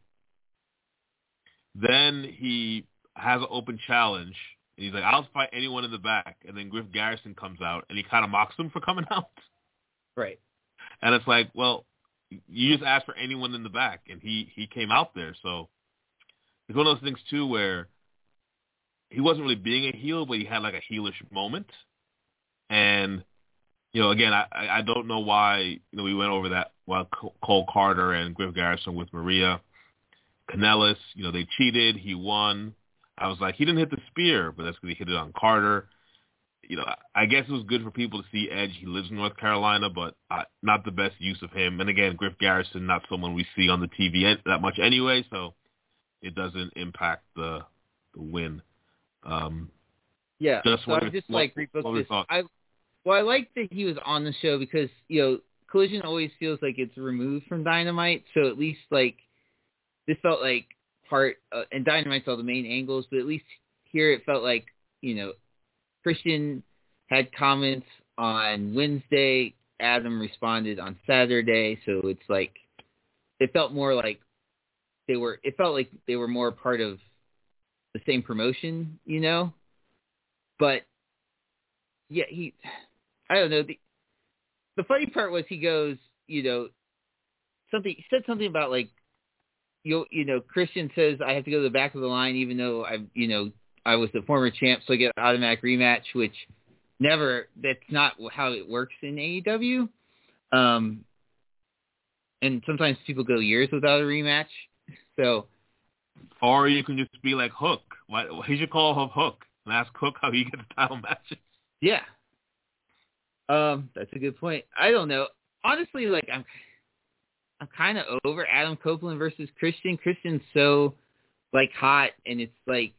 S2: Then he has an open challenge, and he's like, I'll fight anyone in the back. And then Griff Garrison comes out, and he kind of mocks him for coming out.
S3: Right.
S2: And it's like, well, you just asked for anyone in the back, and he, he came out there. So it's one of those things, too, where he wasn't really being a heel, but he had, like, a heelish moment. And, you know, again, I, I don't know why, you know, we went over that while Cole Carter and Griff Garrison with Maria Kanellis, you know, they cheated. He won. I was like, he didn't hit the spear, but that's because he hit it on Carter. You know, I guess it was good for people to see Edge. He lives in North Carolina, but uh, not the best use of him. And again, Griff Garrison, not someone we see on the T V that much anyway, so it doesn't impact the the win. Um,
S3: yeah,
S2: just
S3: so
S2: what
S3: I
S2: are,
S3: just
S2: what,
S3: like rebook
S2: what
S3: this. I well, I like that he was on the show because you know Collision always feels like it's removed from Dynamite, so at least like this felt like part, uh, and Dynamite's all the main angles, but at least here it felt like you know Christian had comments on Wednesday, Adam responded on Saturday, so it's like it felt more like they were. It felt like they were more part of the same promotion, you know. But yeah, he. I don't know. The, the funny part was he goes, you know, something. He said something about like, you you know, Christian says I have to go to the back of the line, even though I, you know, I was the former champ, so I get an automatic rematch, which never. That's not how it works in A E W. Um, and sometimes people go years without a rematch. So,
S2: or you can just be like Hook. Why he should call him Hook and ask Hook how he gets the title matches.
S3: Yeah. Um, that's a good point. I don't know. Honestly, like I'm, I'm kind of over Adam Copeland versus Christian. Christian's so like hot, and it's like,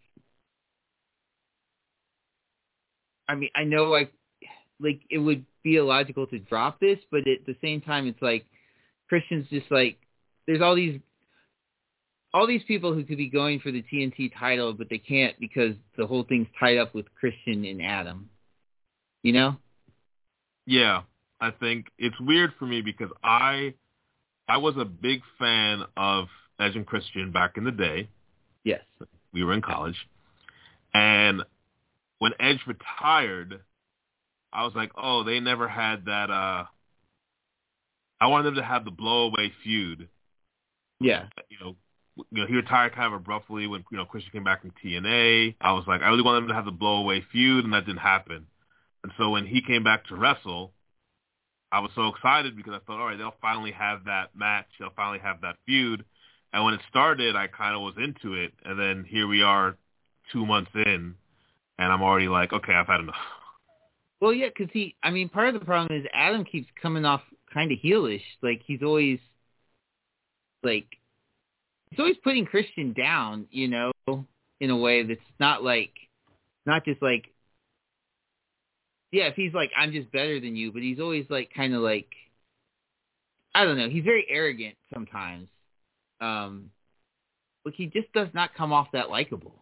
S3: I mean, I know like, like it would be illogical to drop this, but at the same time, it's like Christian's just like there's all these, all these people who could be going for the T N T title, but they can't because the whole thing's tied up with Christian and Adam. You know?
S2: Yeah, I think it's weird for me because I I was a big fan of Edge and Christian back in the day.
S3: Yes.
S2: We were in college. And when Edge retired, I was like, oh, they never had that. Uh, I wanted them to have the blow-away feud.
S3: Yeah.
S2: You know, you know, he retired kind of abruptly when, you know, Christian came back from T N A. I was like, I really wanted them to have the blow-away feud, and that didn't happen. And so when he came back to wrestle, I was so excited because I thought, all right, they'll finally have that match. They'll finally have that feud. And when it started, I kind of was into it. And then here we are two months in, and I'm already like, okay, I've had enough.
S3: Well, yeah, because he, I mean, part of the problem is Adam keeps coming off kind of heelish. Like, he's always, like, he's always putting Christian down, you know, in a way that's not like, not just like, yeah, if he's like, I'm just better than you, but he's always like, kind of like, I don't know, he's very arrogant sometimes. Um, like, he just does not come off that likable.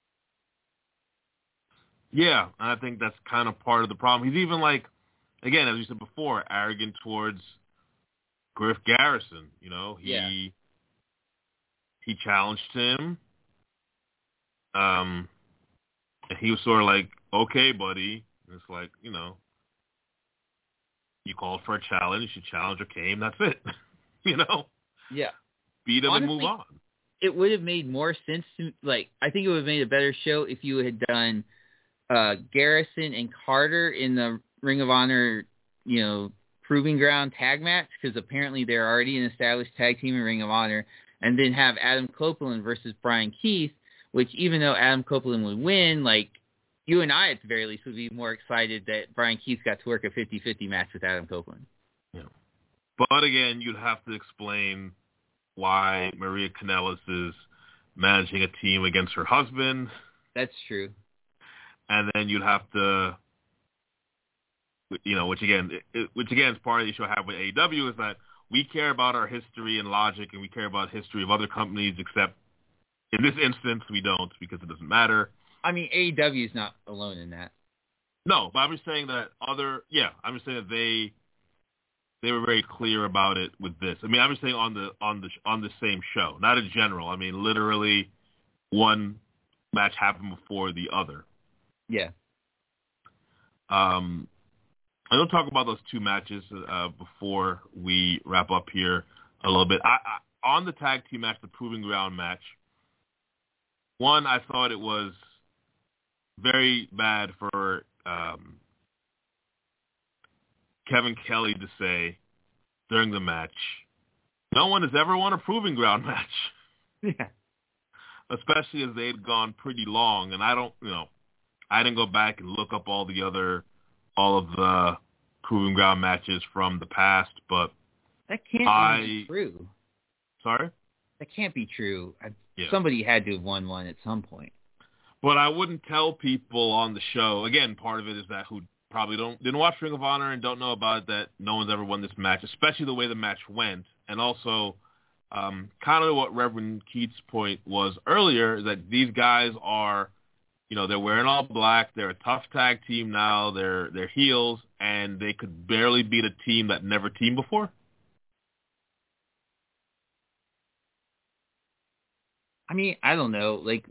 S2: Yeah, I think that's kind of part of the problem. He's even like, again, as you said before, arrogant towards Griff Garrison. You know, he
S3: yeah.
S2: he challenged him, um, and he was sort of like, okay, buddy, And it's like, you know, you called for a challenge, your challenger came, that's it. You know?
S3: Yeah.
S2: Beat him
S3: Honestly,
S2: and move on.
S3: It would have made more sense to, like, I think it would have made a better show if you had done uh, Garrison and Carter in the Ring of Honor, you know, Proving Ground tag match, because apparently they're already an established tag team in Ring of Honor, and then have Adam Copeland versus Brian Keith, which even though Adam Copeland would win, like, you and I at the very least would be more excited that Brian Keith got to work a fifty-fifty match with Adam Copeland.
S2: Yeah. But again, you'd have to explain why Maria Kanellis is managing a team against her husband.
S3: That's true.
S2: And then you'd have to, you know, which again, it, which again is part of the issue I have with A E W is that we care about our history and logic, and we care about history of other companies, except in this instance we don't, because it doesn't matter.
S3: I mean, A E W is not alone in that.
S2: No, but I'm just saying that other, yeah, I'm just saying that they they were very clear about it with this. I mean, I'm just saying on the on the on the same show, not in general. I mean, literally, one match happened before the other.
S3: Yeah.
S2: Um, I don't talk about those two matches uh, before we wrap up here a little bit. I, I, on the tag team match, the Proving Ground match, one, I thought it was very bad for um, Kevin Kelly to say during the match, no one has ever won a Proving Ground match.
S3: Yeah.
S2: Especially as they had gone pretty long, and I don't, you know, I didn't go back and look up all the other, all of the Proving Ground matches from the past, but
S3: that can't
S2: I,
S3: be true.
S2: Sorry?
S3: That can't be true. I,
S2: yeah.
S3: Somebody had to have won one at some point.
S2: But I wouldn't tell people on the show. Again, part of it is that who probably don't didn't watch Ring of Honor and don't know about it, that no one's ever won this match, especially the way the match went, and also um, kind of what Reverend Keith's point was earlier, that these guys are, you know, they're wearing all black. They're a tough tag team now. They're they're heels, and they could barely beat a team that never teamed before.
S3: I mean, I don't know. Like,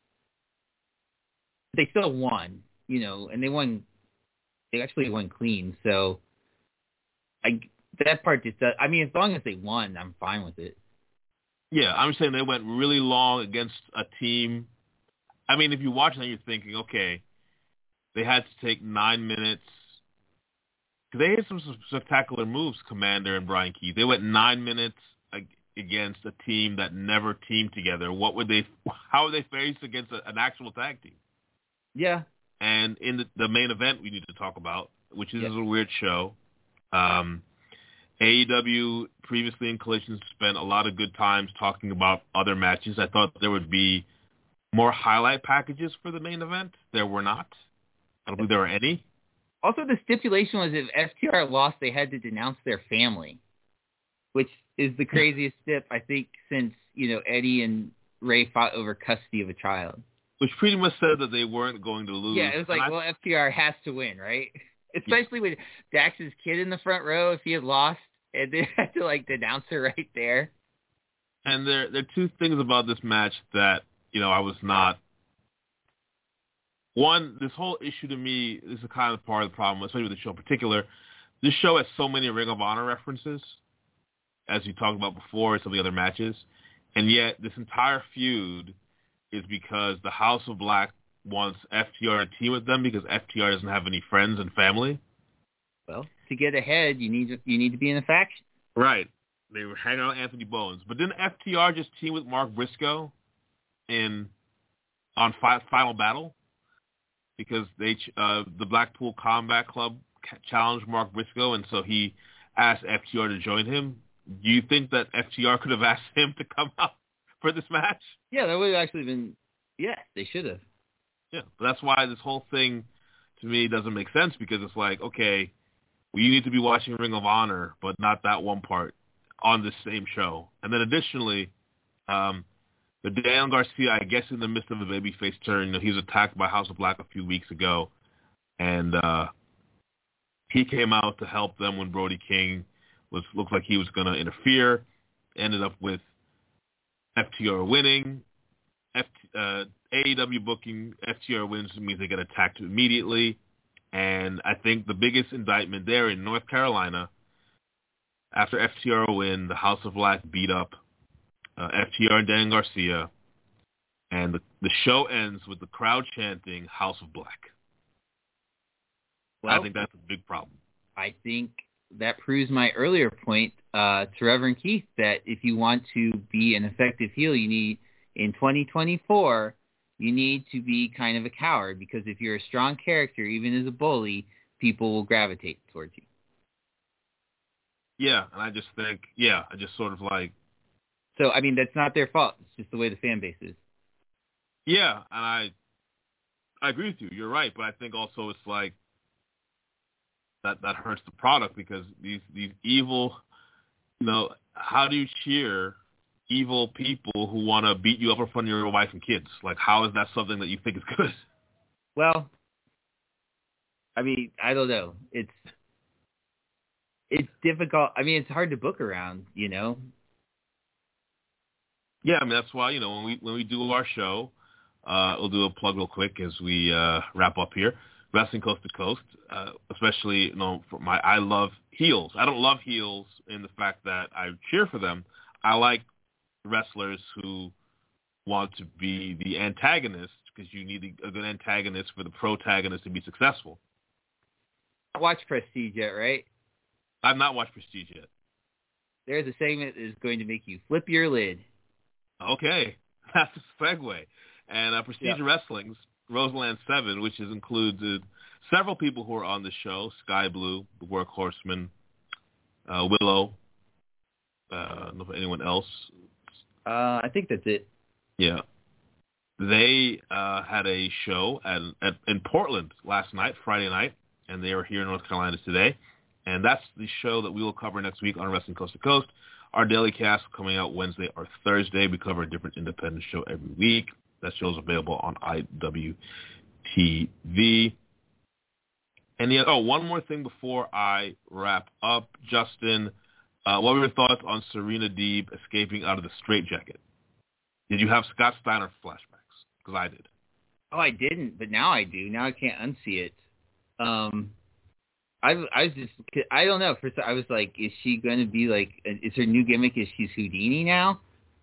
S3: they still won, you know, and they won. They actually won clean. So, I that part just does. I mean, as long as they won, I'm fine with it.
S2: Yeah, I'm saying they went really long against a team. I mean, if you watch that, you're thinking, okay, they had to take nine minutes. They had some spectacular moves, Commander and Brian Keith. They went nine minutes against a team that never teamed together. What would they? How would they face against a, an actual tag team?
S3: Yeah.
S2: And in the, the main event, we need to talk about, which is
S3: yeah.
S2: a weird show. Um, A E W previously in Collision spent a lot of good times talking about other matches. I thought there would be more highlight packages for the main event. There were not. I don't believe there were any.
S3: Also, the stipulation was if F T R lost, they had to denounce their family, which is the craziest stip, I think, since, you know, Eddie and Ray fought over custody of a child.
S2: Which pretty much said that they weren't going to lose.
S3: Yeah, it was like,
S2: I,
S3: well, F T R has to win, right? Especially yeah. with Dax's kid in the front row, if he had lost, and they had to, like, denounce her right there.
S2: And there, there are two things about this match that, you know, I was not. One, this whole issue to me is a kind of part of the problem, especially with the show in particular. This show has so many Ring of Honor references, as you talked about before, in some of the other matches. And yet, this entire feud is because the House of Black wants F T R to team with them because F T R doesn't have any friends and family.
S3: Well, to get ahead, you need to, you need to be in a faction.
S2: Right. They were hanging out with Anthony Bowens. But didn't F T R just team with Mark Briscoe in on fi- Final Battle? Because they uh, the Blackpool Combat Club challenged Mark Briscoe, and so he asked F T R to join him. Do you think that F T R could have asked him to come out for this match?
S3: Yeah, that would have actually been, yeah, they should have.
S2: Yeah, but that's why this whole thing, to me, doesn't make sense, because it's like, okay, well, you need to be watching Ring of Honor, but not that one part on this same show. And then additionally, um, the Dan Garcia, I guess in the midst of a babyface turn, you know, he was attacked by House of Black a few weeks ago, and uh, he came out to help them when Brody King was looked like he was going to interfere. Ended up with F T R winning. F, uh, A E W booking, F T R wins means they get attacked immediately. And I think the biggest indictment there in North Carolina, after F T R win, the House of Black beat up uh, F T R and Dan Garcia, and the, the show ends with the crowd chanting House of Black. Well, I think that's a big problem.
S3: I think that proves my earlier point uh, to Reverend Keith that if you want to be an effective heel, you need, in twenty twenty-four, you need to be kind of a coward, because if you're a strong character, even as a bully, people will gravitate towards you.
S2: Yeah, and I just think, yeah, I just sort of like...
S3: So, I mean, that's not their fault. It's just the way the fan base is.
S2: Yeah, and I I agree with you. You're right, but I think also it's like that that hurts the product, because these, these evil, you know, how do you cheer evil people who want to beat you up in front of your wife and kids? Like, how is that something that you think is good?
S3: Well, I mean, I don't know. It's it's difficult. I mean, it's hard to book around, you know?
S2: Yeah, I mean, that's why, you know, when we when we do our show, uh, we'll do a plug real quick as we uh, wrap up here. Wrestling Coast to Coast, uh, especially, you know, for my, I love heels. I don't love heels in the fact that I cheer for them. I like wrestlers who want to be the antagonist, because you need a good antagonist for the protagonist to be successful.
S3: Watch Prestige yet, right?
S2: I've not watched Prestige yet.
S3: There's a segment that is going to make you flip your lid.
S2: Okay, that's a segue. And uh, Prestige
S3: Yep.
S2: Wrestling's Roseland seven, which has included several people who are on the show: Sky Blue, the Workhorseman, uh, Willow. Uh, I don't know if anyone else.
S3: Uh, I think that's it.
S2: Yeah. They uh, had a show at, at in Portland last night, Friday night, and they are here in North Carolina today. And that's the show that we will cover next week on Wrestling Coast to Coast. Our daily cast coming out Wednesday or Thursday. We cover a different independent show every week. That show is available on I W T V. And the, oh, one more thing before I wrap up, Justin. Uh, what were your thoughts on Serena Deeb escaping out of the straitjacket? Did you have Scott Steiner flashbacks? Because I did.
S3: Oh, I didn't, but now I do. Now I can't unsee it. Um, I, I was just, I don't know. First, I was like, is she going to be like, is her new gimmick, is she's Houdini now?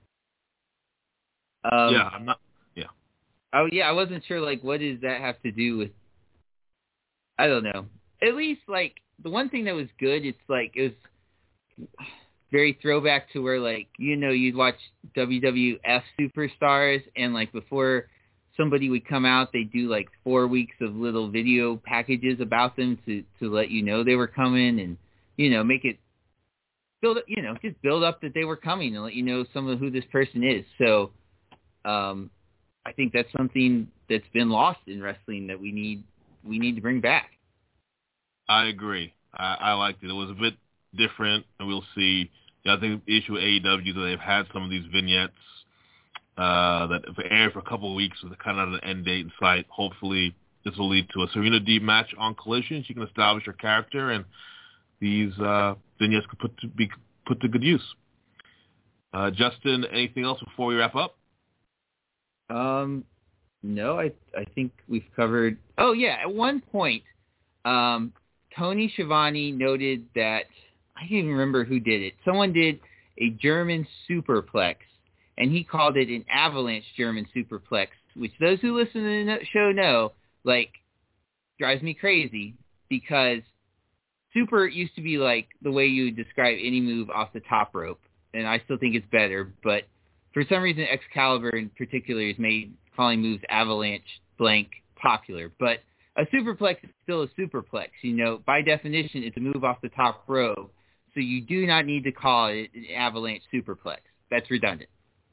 S3: Um,
S2: yeah, I'm not, yeah.
S3: Oh, yeah, I wasn't sure, like, what does that have to do with, I don't know. At least, like, the one thing that was good, it's like, it was very throwback to where, like, you know, you'd watch W W F superstars, and, like, before somebody would come out, they'd do, like, four weeks of little video packages about them to, to let you know they were coming and, you know, make it, build up, you know, just build up that they were coming and let you know some of who this person is. So, um, I think that's something that's been lost in wrestling that we need, we need to bring back.
S2: I agree. I, I liked it. It was a bit different, and we'll see. Yeah, I think the issue with A E W that they've had some of these vignettes uh, that have aired for a couple of weeks with kind of an end date in sight. Hopefully, this will lead to a Serena Deeb match on Collision. She can establish her character, and these uh, vignettes could put to be put to good use. Uh, Justin, anything else before we wrap up?
S3: Um, no, I I think we've covered. Oh yeah, at one point, um, Tony Schiavone noted that I can't even remember who did it. Someone did a German superplex, and he called it an avalanche German superplex, which those who listen to the show know, like, drives me crazy because super used to be like the way you describe any move off the top rope, and I still think it's better, but for some reason Excalibur in particular has made calling moves avalanche blank popular. But a superplex is still a superplex. You know, by definition, it's a move off the top rope, so you do not need to call it an avalanche superplex. That's redundant.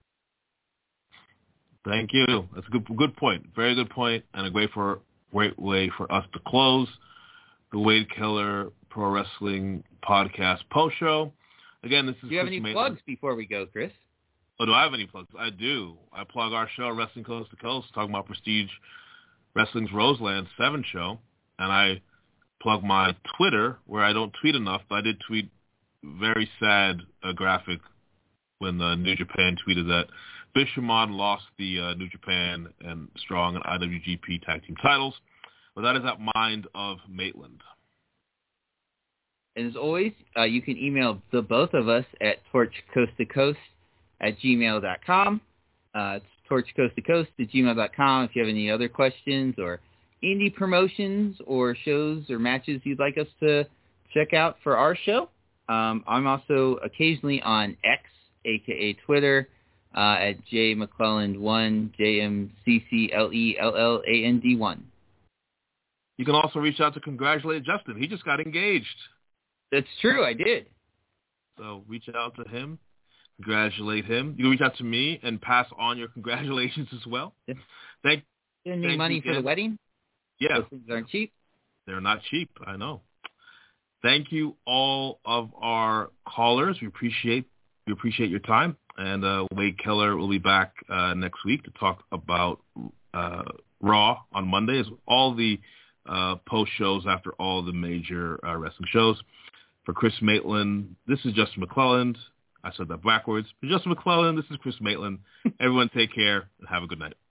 S2: Thank you. That's a good good point. Very good point, and a great for great way for us to close the Wade Keller Pro Wrestling Podcast post show. Again, this is.
S3: Do you have
S2: Chris
S3: any
S2: Maitland.
S3: plugs before we go, Chris?
S2: Oh, do I have any plugs? I do. I plug our show, Wrestling Coast to Coast, talking about Prestige Wrestling's Roseland seven show, and I plug my Twitter, where I don't tweet enough, but I did tweet very sad uh, graphic when uh, New Japan tweeted that Bishamon lost the uh, New Japan and Strong and I W G P Tag Team titles. Well, that is at Mind of Maitland.
S3: And as always, uh, you can email the both of us at torchcoasttocoast at gmail dot com. Uh, it's torchcoasttocoast at gmail dot com if you have any other questions or indie promotions or shows or matches you'd like us to check out for our show. Um, I'm also occasionally on X, a k a. Twitter, uh, at J McClelland one, J M C C L E L L A N D one.
S2: You can also reach out to congratulate Justin. He just got engaged.
S3: That's true, I did.
S2: So reach out to him, congratulate him. You can reach out to me and pass on your congratulations as well.
S3: Yeah.
S2: Thank,
S3: you need
S2: thank
S3: money
S2: you
S3: for the wedding?
S2: Yeah.
S3: Those things aren't cheap.
S2: They're not cheap, I know. Thank you all of our callers. We appreciate we appreciate your time. And uh, Wade Keller will be back uh, next week to talk about uh, Raw on Mondays, all the uh, post shows after all the major uh, wrestling shows. For Chris Maitland, this is Justin McClelland. I said that backwards. For Justin McClelland, this is Chris Maitland. Everyone take care and have a good night.